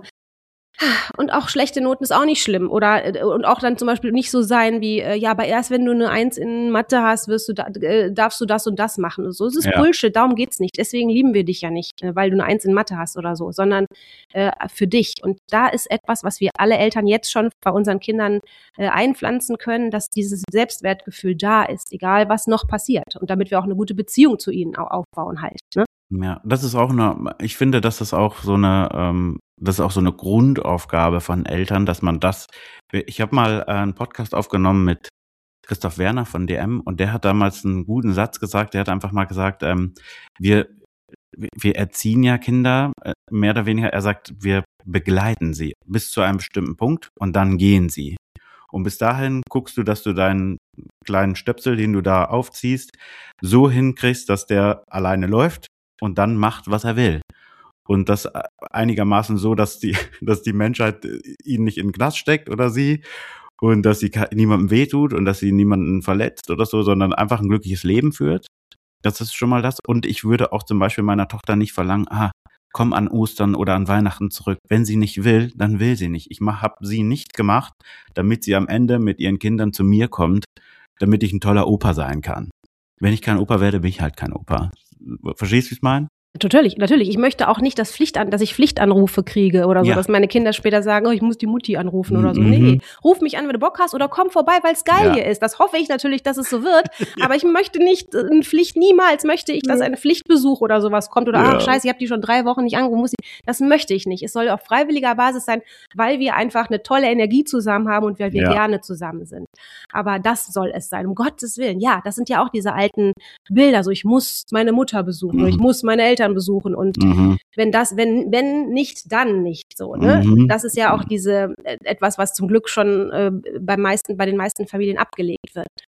und auch schlechte Noten ist auch nicht schlimm. Oder äh, und auch dann zum Beispiel nicht so sein wie, äh, ja, aber erst wenn du eine Eins in Mathe hast, wirst du da, äh, darfst du das und das machen. Und so, es ist Ja. Bullshit, darum geht's nicht. Deswegen lieben wir dich ja nicht, äh, weil du eine Eins in Mathe hast oder so, sondern äh, für dich. Und da ist etwas, was wir alle Eltern jetzt schon bei unseren Kindern äh, einpflanzen können, dass dieses Selbstwertgefühl da ist, egal was noch passiert. Und damit wir auch eine gute Beziehung zu ihnen auch aufbauen halt. Ne? Ja, das ist auch eine, ich finde, das ist auch so eine, ähm, das ist auch so eine Grundaufgabe von Eltern, dass man das, ich habe mal äh, einen Podcast aufgenommen mit Christoph Werner von D M und der hat damals einen guten Satz gesagt, der hat einfach mal gesagt, ähm, wir, wir erziehen ja Kinder, äh, mehr oder weniger, er sagt, wir begleiten sie bis zu einem bestimmten Punkt und dann gehen sie. Und bis dahin guckst du, dass du deinen kleinen Stöpsel, den du da aufziehst, so hinkriegst, dass der alleine läuft und dann macht, was er will. Und das einigermaßen so, dass die, dass die Menschheit ihn nicht in den Knast steckt oder sie und dass sie niemandem wehtut und dass sie niemanden verletzt oder so, sondern einfach ein glückliches Leben führt. Das ist schon mal das. Und ich würde auch zum Beispiel meiner Tochter nicht verlangen, ah, komm an Ostern oder an Weihnachten zurück. Wenn sie nicht will, dann will sie nicht. Ich habe sie nicht gemacht, damit sie am Ende mit ihren Kindern zu mir kommt, damit ich ein toller Opa sein kann. Wenn ich kein Opa werde, bin ich halt kein Opa. Verstehst du, wie ich es meine? Natürlich, natürlich. Ich möchte auch nicht, dass, Pflicht an, dass ich Pflichtanrufe kriege oder so, Ja. dass meine Kinder später sagen, oh, ich muss die Mutti anrufen oder so. Mhm. Nee, ruf mich an, wenn du Bock hast oder komm vorbei, weil es geil Ja. hier ist. Das hoffe ich natürlich, dass es so wird. Aber ich möchte nicht, äh, eine Pflicht, niemals möchte ich, dass ein Pflichtbesuch oder sowas kommt oder, Ja. ach scheiße, ich habe die schon drei Wochen nicht angerufen. Muss ich. Das möchte ich nicht. Es soll auf freiwilliger Basis sein, weil wir einfach eine tolle Energie zusammen haben und weil wir Ja. gerne zusammen sind. Aber das soll es sein, um Gottes Willen. Ja, das sind ja auch diese alten Bilder, so ich muss meine Mutter besuchen, Mhm. oder ich muss meine Eltern besuchen und Mhm. wenn das, wenn, wenn nicht, dann nicht so, ne? Mhm. Das ist ja auch diese, äh, etwas, was zum Glück schon äh, beim meisten, bei den meisten Familien abgelegt wird.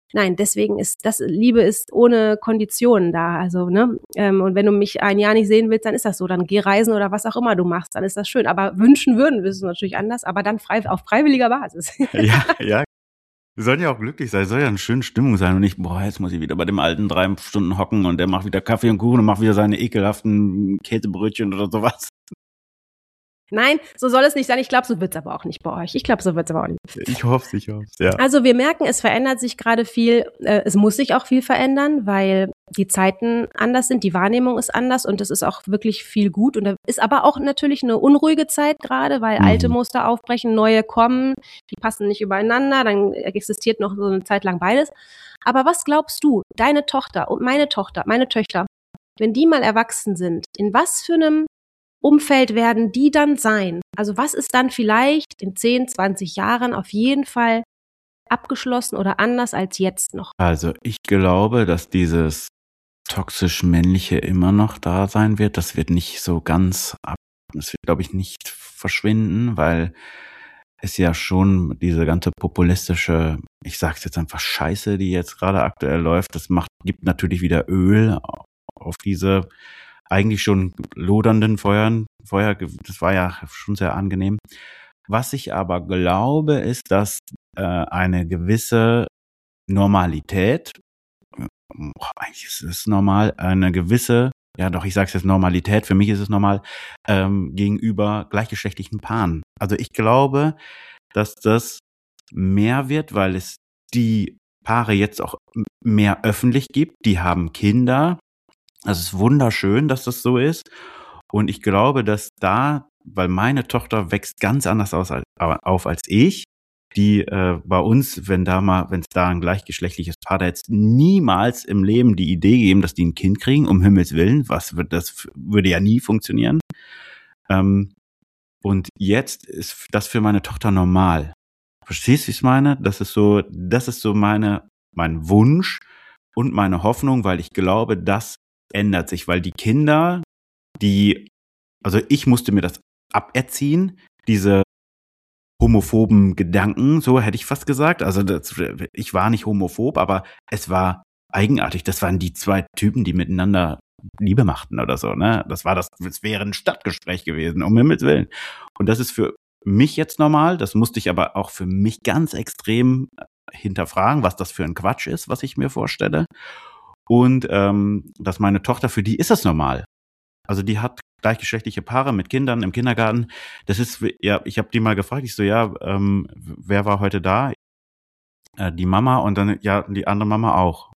Nein, deswegen ist das, Liebe ist ohne Konditionen da. Also, ne, ähm, und wenn du mich ein Jahr nicht sehen willst, dann ist das so. Dann geh reisen oder was auch immer du machst, dann ist das schön. Aber wünschen würden wir es natürlich anders, aber dann frei, auf freiwilliger Basis. Ja, ja. Wir sollen ja auch glücklich sein, es soll ja eine schöne Stimmung sein und nicht, boah, jetzt muss ich wieder bei dem Alten drei Stunden hocken und der macht wieder Kaffee und Kuchen und macht wieder seine ekelhaften Käsebrötchen oder sowas. Nein, so soll es nicht sein. Ich glaube, so wird's aber auch nicht bei euch. Ich glaube, so wird's aber auch nicht. Ich hoffe, ich hoffe, ja. Also wir merken, es verändert sich gerade viel. Äh, es muss sich auch viel verändern, weil die Zeiten anders sind, die Wahrnehmung ist anders und es ist auch wirklich viel gut. Und da ist aber auch natürlich eine unruhige Zeit gerade, weil Mhm. alte Muster aufbrechen, neue kommen, die passen nicht übereinander, dann existiert noch so eine Zeit lang beides. Aber was glaubst du, deine Tochter und meine Tochter, meine Töchter, wenn die mal erwachsen sind, in was für einem Umfeld werden die dann sein? Also was ist dann vielleicht in zehn, zwanzig Jahren auf jeden Fall abgeschlossen oder anders als jetzt noch? Also ich glaube, dass dieses toxisch Männliche immer noch da sein wird. Das wird nicht so ganz ab, das wird, glaube ich, nicht verschwinden, weil es ja schon diese ganze populistische, ich sag's jetzt einfach Scheiße, die jetzt gerade aktuell läuft, das macht, gibt natürlich wieder Öl auf diese eigentlich schon lodernden Feuern, Feuer, das war ja schon sehr angenehm. Was ich aber glaube, ist, dass äh, eine gewisse Normalität, boah, eigentlich ist es normal, eine gewisse, ja doch, ich sage es jetzt Normalität, für mich ist es normal, ähm, gegenüber gleichgeschlechtlichen Paaren. Also ich glaube, dass das mehr wird, weil es die Paare jetzt auch mehr öffentlich gibt, die haben Kinder. Also es ist wunderschön, dass das so ist. Und ich glaube, dass da, weil meine Tochter wächst ganz anders aus, auf als ich, die äh, bei uns, wenn da mal, wenn es da ein gleichgeschlechtliches Paar, da jetzt niemals im Leben die Idee geben, dass die ein Kind kriegen, um Himmels Willen, was wird, das würde ja nie funktionieren. Ähm, und jetzt ist das für meine Tochter normal. Verstehst du, wie ich es meine? Das ist so, das ist so meine, mein Wunsch und meine Hoffnung, weil ich glaube, das ändert sich, weil die Kinder, die, also ich musste mir das aberziehen, diese homophoben Gedanken, so hätte ich fast gesagt. Also das, ich war nicht homophob, aber es war eigenartig. Das waren die zwei Typen, die miteinander Liebe machten oder so, ne? Das war das, es wäre ein Stadtgespräch gewesen, um Himmels Willen. Und das ist für mich jetzt normal. Das musste ich aber auch für mich ganz extrem hinterfragen, was das für ein Quatsch ist, was ich mir vorstelle. Und ähm, dass meine Tochter, für die ist das normal. Also die hat gleichgeschlechtliche Paare mit Kindern im Kindergarten. Das ist, ja, ich habe die mal gefragt, ich so, ja, ähm, wer war heute da? Äh, die Mama und dann, ja, die andere Mama auch.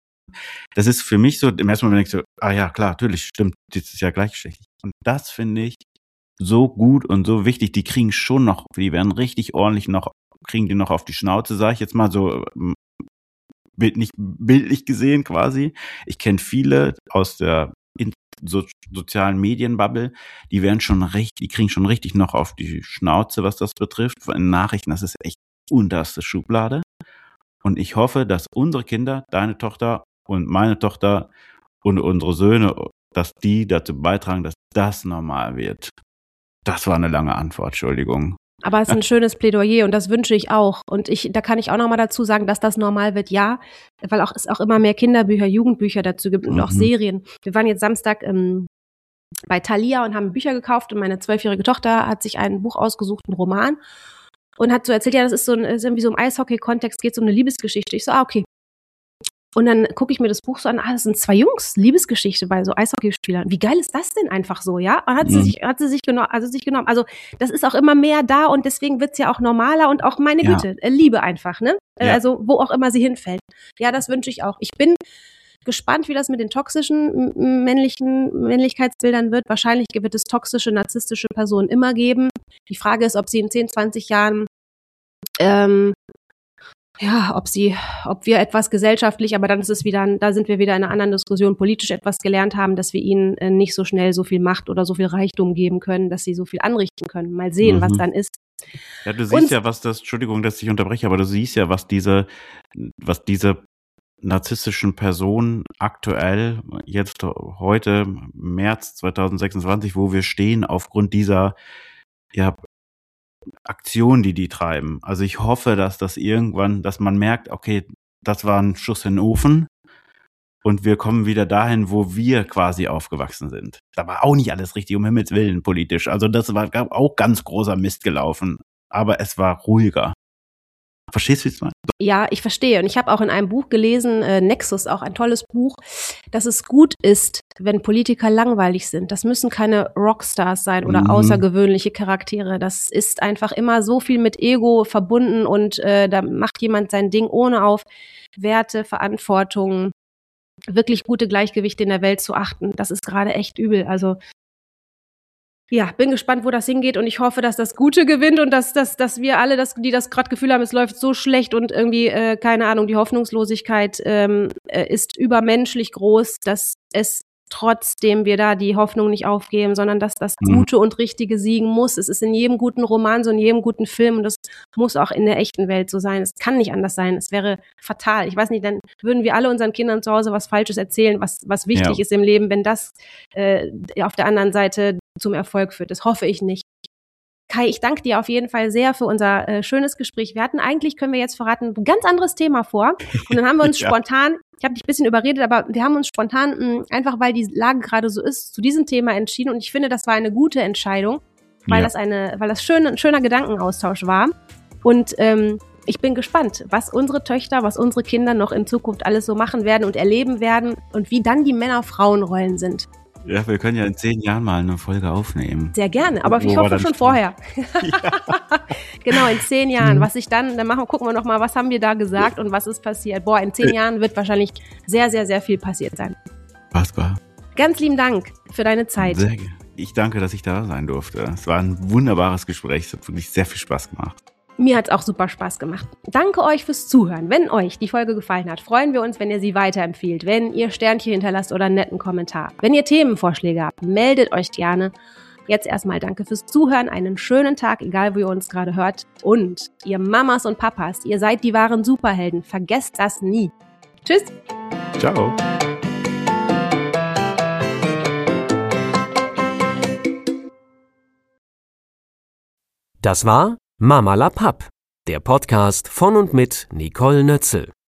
Das ist für mich so, im ersten Moment denke ich so, ah ja, klar, natürlich, stimmt, das ist ja gleichgeschlechtlich. Und das finde ich so gut und so wichtig. Die kriegen schon noch, die werden richtig ordentlich noch, kriegen die noch auf die Schnauze, sage ich jetzt mal so, Bild, nicht bildlich gesehen quasi. Ich kenne viele aus der in, so, sozialen Medienbubble, die werden schon richtig, die kriegen schon richtig noch auf die Schnauze, was das betrifft. In Nachrichten, das ist echt unterste Schublade. Und ich hoffe, dass unsere Kinder, deine Tochter und meine Tochter und unsere Söhne, dass die dazu beitragen, dass das normal wird. Das war eine lange Antwort, Entschuldigung. Aber es ist ein schönes Plädoyer und das wünsche ich auch. Und ich, da kann ich auch noch mal dazu sagen, dass das normal wird, ja, weil auch es auch immer mehr Kinderbücher, Jugendbücher dazu gibt und mhm. auch Serien. Wir waren jetzt Samstag ähm, bei Thalia und haben Bücher gekauft und meine zwölfjährige Tochter hat sich ein Buch ausgesucht, einen Roman, und hat so erzählt, ja, das ist so ein, ist irgendwie so im Eishockey-Kontext, geht so um eine Liebesgeschichte. Ich so, ah, okay. Und dann gucke ich mir das Buch so an, ah, das sind zwei Jungs, Liebesgeschichte bei so Eishockeyspielern. Wie geil ist das denn einfach so, ja? Und hat sie mhm. sich, hat sie sich genommen, also sich genommen. Also das ist auch immer mehr da und deswegen wird's ja auch normaler und auch, meine ja. Güte, Liebe einfach, ne? Ja. Also wo auch immer sie hinfällt. Ja, das wünsche ich auch. Ich bin gespannt, wie das mit den toxischen männlichen Männlichkeitsbildern wird. Wahrscheinlich wird es toxische, narzisstische Personen immer geben. Die Frage ist, ob sie in zehn, zwanzig Jahren ähm, ja, ob sie, ob wir etwas gesellschaftlich, aber dann ist es wieder, da sind wir wieder in einer anderen Diskussion, politisch etwas gelernt haben, dass wir ihnen äh, nicht so schnell so viel Macht oder so viel Reichtum geben können, dass sie so viel anrichten können. Mal sehen, mhm. was dann ist. Ja, du siehst Und, ja, was das, Entschuldigung, dass ich unterbreche, aber du siehst ja, was diese, was diese narzisstischen Personen aktuell, jetzt heute, März zwanzig sechsundzwanzig, wo wir stehen, aufgrund dieser, ja, Aktion, die die treiben. Also ich hoffe, dass das irgendwann, dass man merkt, okay, das war ein Schuss in den Ofen. Und wir kommen wieder dahin, wo wir quasi aufgewachsen sind. Da war auch nicht alles richtig, um Himmels Willen, politisch. Also das war gab auch ganz großer Mist gelaufen. Aber es war ruhiger. Verstehst du, wie es meint? Ja, ich verstehe. Und ich habe auch in einem Buch gelesen, äh, Nexus, auch ein tolles Buch, dass es gut ist, wenn Politiker langweilig sind. Das müssen keine Rockstars sein oder Mhm. außergewöhnliche Charaktere. Das ist einfach immer so viel mit Ego verbunden und äh, da macht jemand sein Ding, ohne auf Werte, Verantwortung, wirklich gute Gleichgewichte in der Welt zu achten. Das ist gerade echt übel. Also ja, bin gespannt, wo das hingeht und ich hoffe, dass das Gute gewinnt und dass, dass, dass wir alle, das, die das gerade Gefühl haben, es läuft so schlecht und irgendwie, äh, keine Ahnung, die Hoffnungslosigkeit ähm, äh, ist übermenschlich groß, dass es trotzdem wir da die Hoffnung nicht aufgeben, sondern dass das Mhm. Gute und Richtige siegen muss. Es ist in jedem guten Roman so, in jedem guten Film und das muss auch in der echten Welt so sein. Es kann nicht anders sein. Es wäre fatal. Ich weiß nicht, dann würden wir alle unseren Kindern zu Hause was Falsches erzählen, was, was wichtig Ja. ist im Leben, wenn das äh, auf der anderen Seite zum Erfolg führt. Das hoffe ich nicht. Kai, ich danke dir auf jeden Fall sehr für unser äh, schönes Gespräch. Wir hatten eigentlich, können wir jetzt verraten, ein ganz anderes Thema vor. Und dann haben wir uns Ja. spontan, ich habe dich ein bisschen überredet, aber wir haben uns spontan, mh, einfach weil die Lage gerade so ist, zu diesem Thema entschieden. Und ich finde, das war eine gute Entscheidung, weil Ja. das eine, weil das schön, ein schöner Gedankenaustausch war. Und ähm, ich bin gespannt, was unsere Töchter, was unsere Kinder noch in Zukunft alles so machen werden und erleben werden und wie dann die Männer-Frauen-Rollen sind. Ja, wir können ja in zehn Jahren mal eine Folge aufnehmen. Sehr gerne, aber Wo ich wir hoffe dann schon stehen. vorher. Genau, in zehn Jahren. Mhm. Was ich dann, dann machen, gucken wir noch mal, was haben wir da gesagt und was ist passiert. Boah, in zehn Ja. Jahren wird wahrscheinlich sehr, sehr, sehr viel passiert sein. Pascal. Ganz lieben Dank für deine Zeit. Sehr gerne. Ich danke, dass ich da sein durfte. Es war ein wunderbares Gespräch. Es hat wirklich sehr viel Spaß gemacht. Mir hat's auch super Spaß gemacht. Danke euch fürs Zuhören. Wenn euch die Folge gefallen hat, freuen wir uns, wenn ihr sie weiterempfiehlt, wenn ihr Sternchen hinterlasst oder einen netten Kommentar. Wenn ihr Themenvorschläge habt, meldet euch gerne. Jetzt erstmal danke fürs Zuhören, einen schönen Tag, egal wo ihr uns gerade hört. Und ihr Mamas und Papas, ihr seid die wahren Superhelden. Vergesst das nie. Tschüss. Ciao. Das war Mama la Papp, der Podcast von und mit Nicole Nötzel.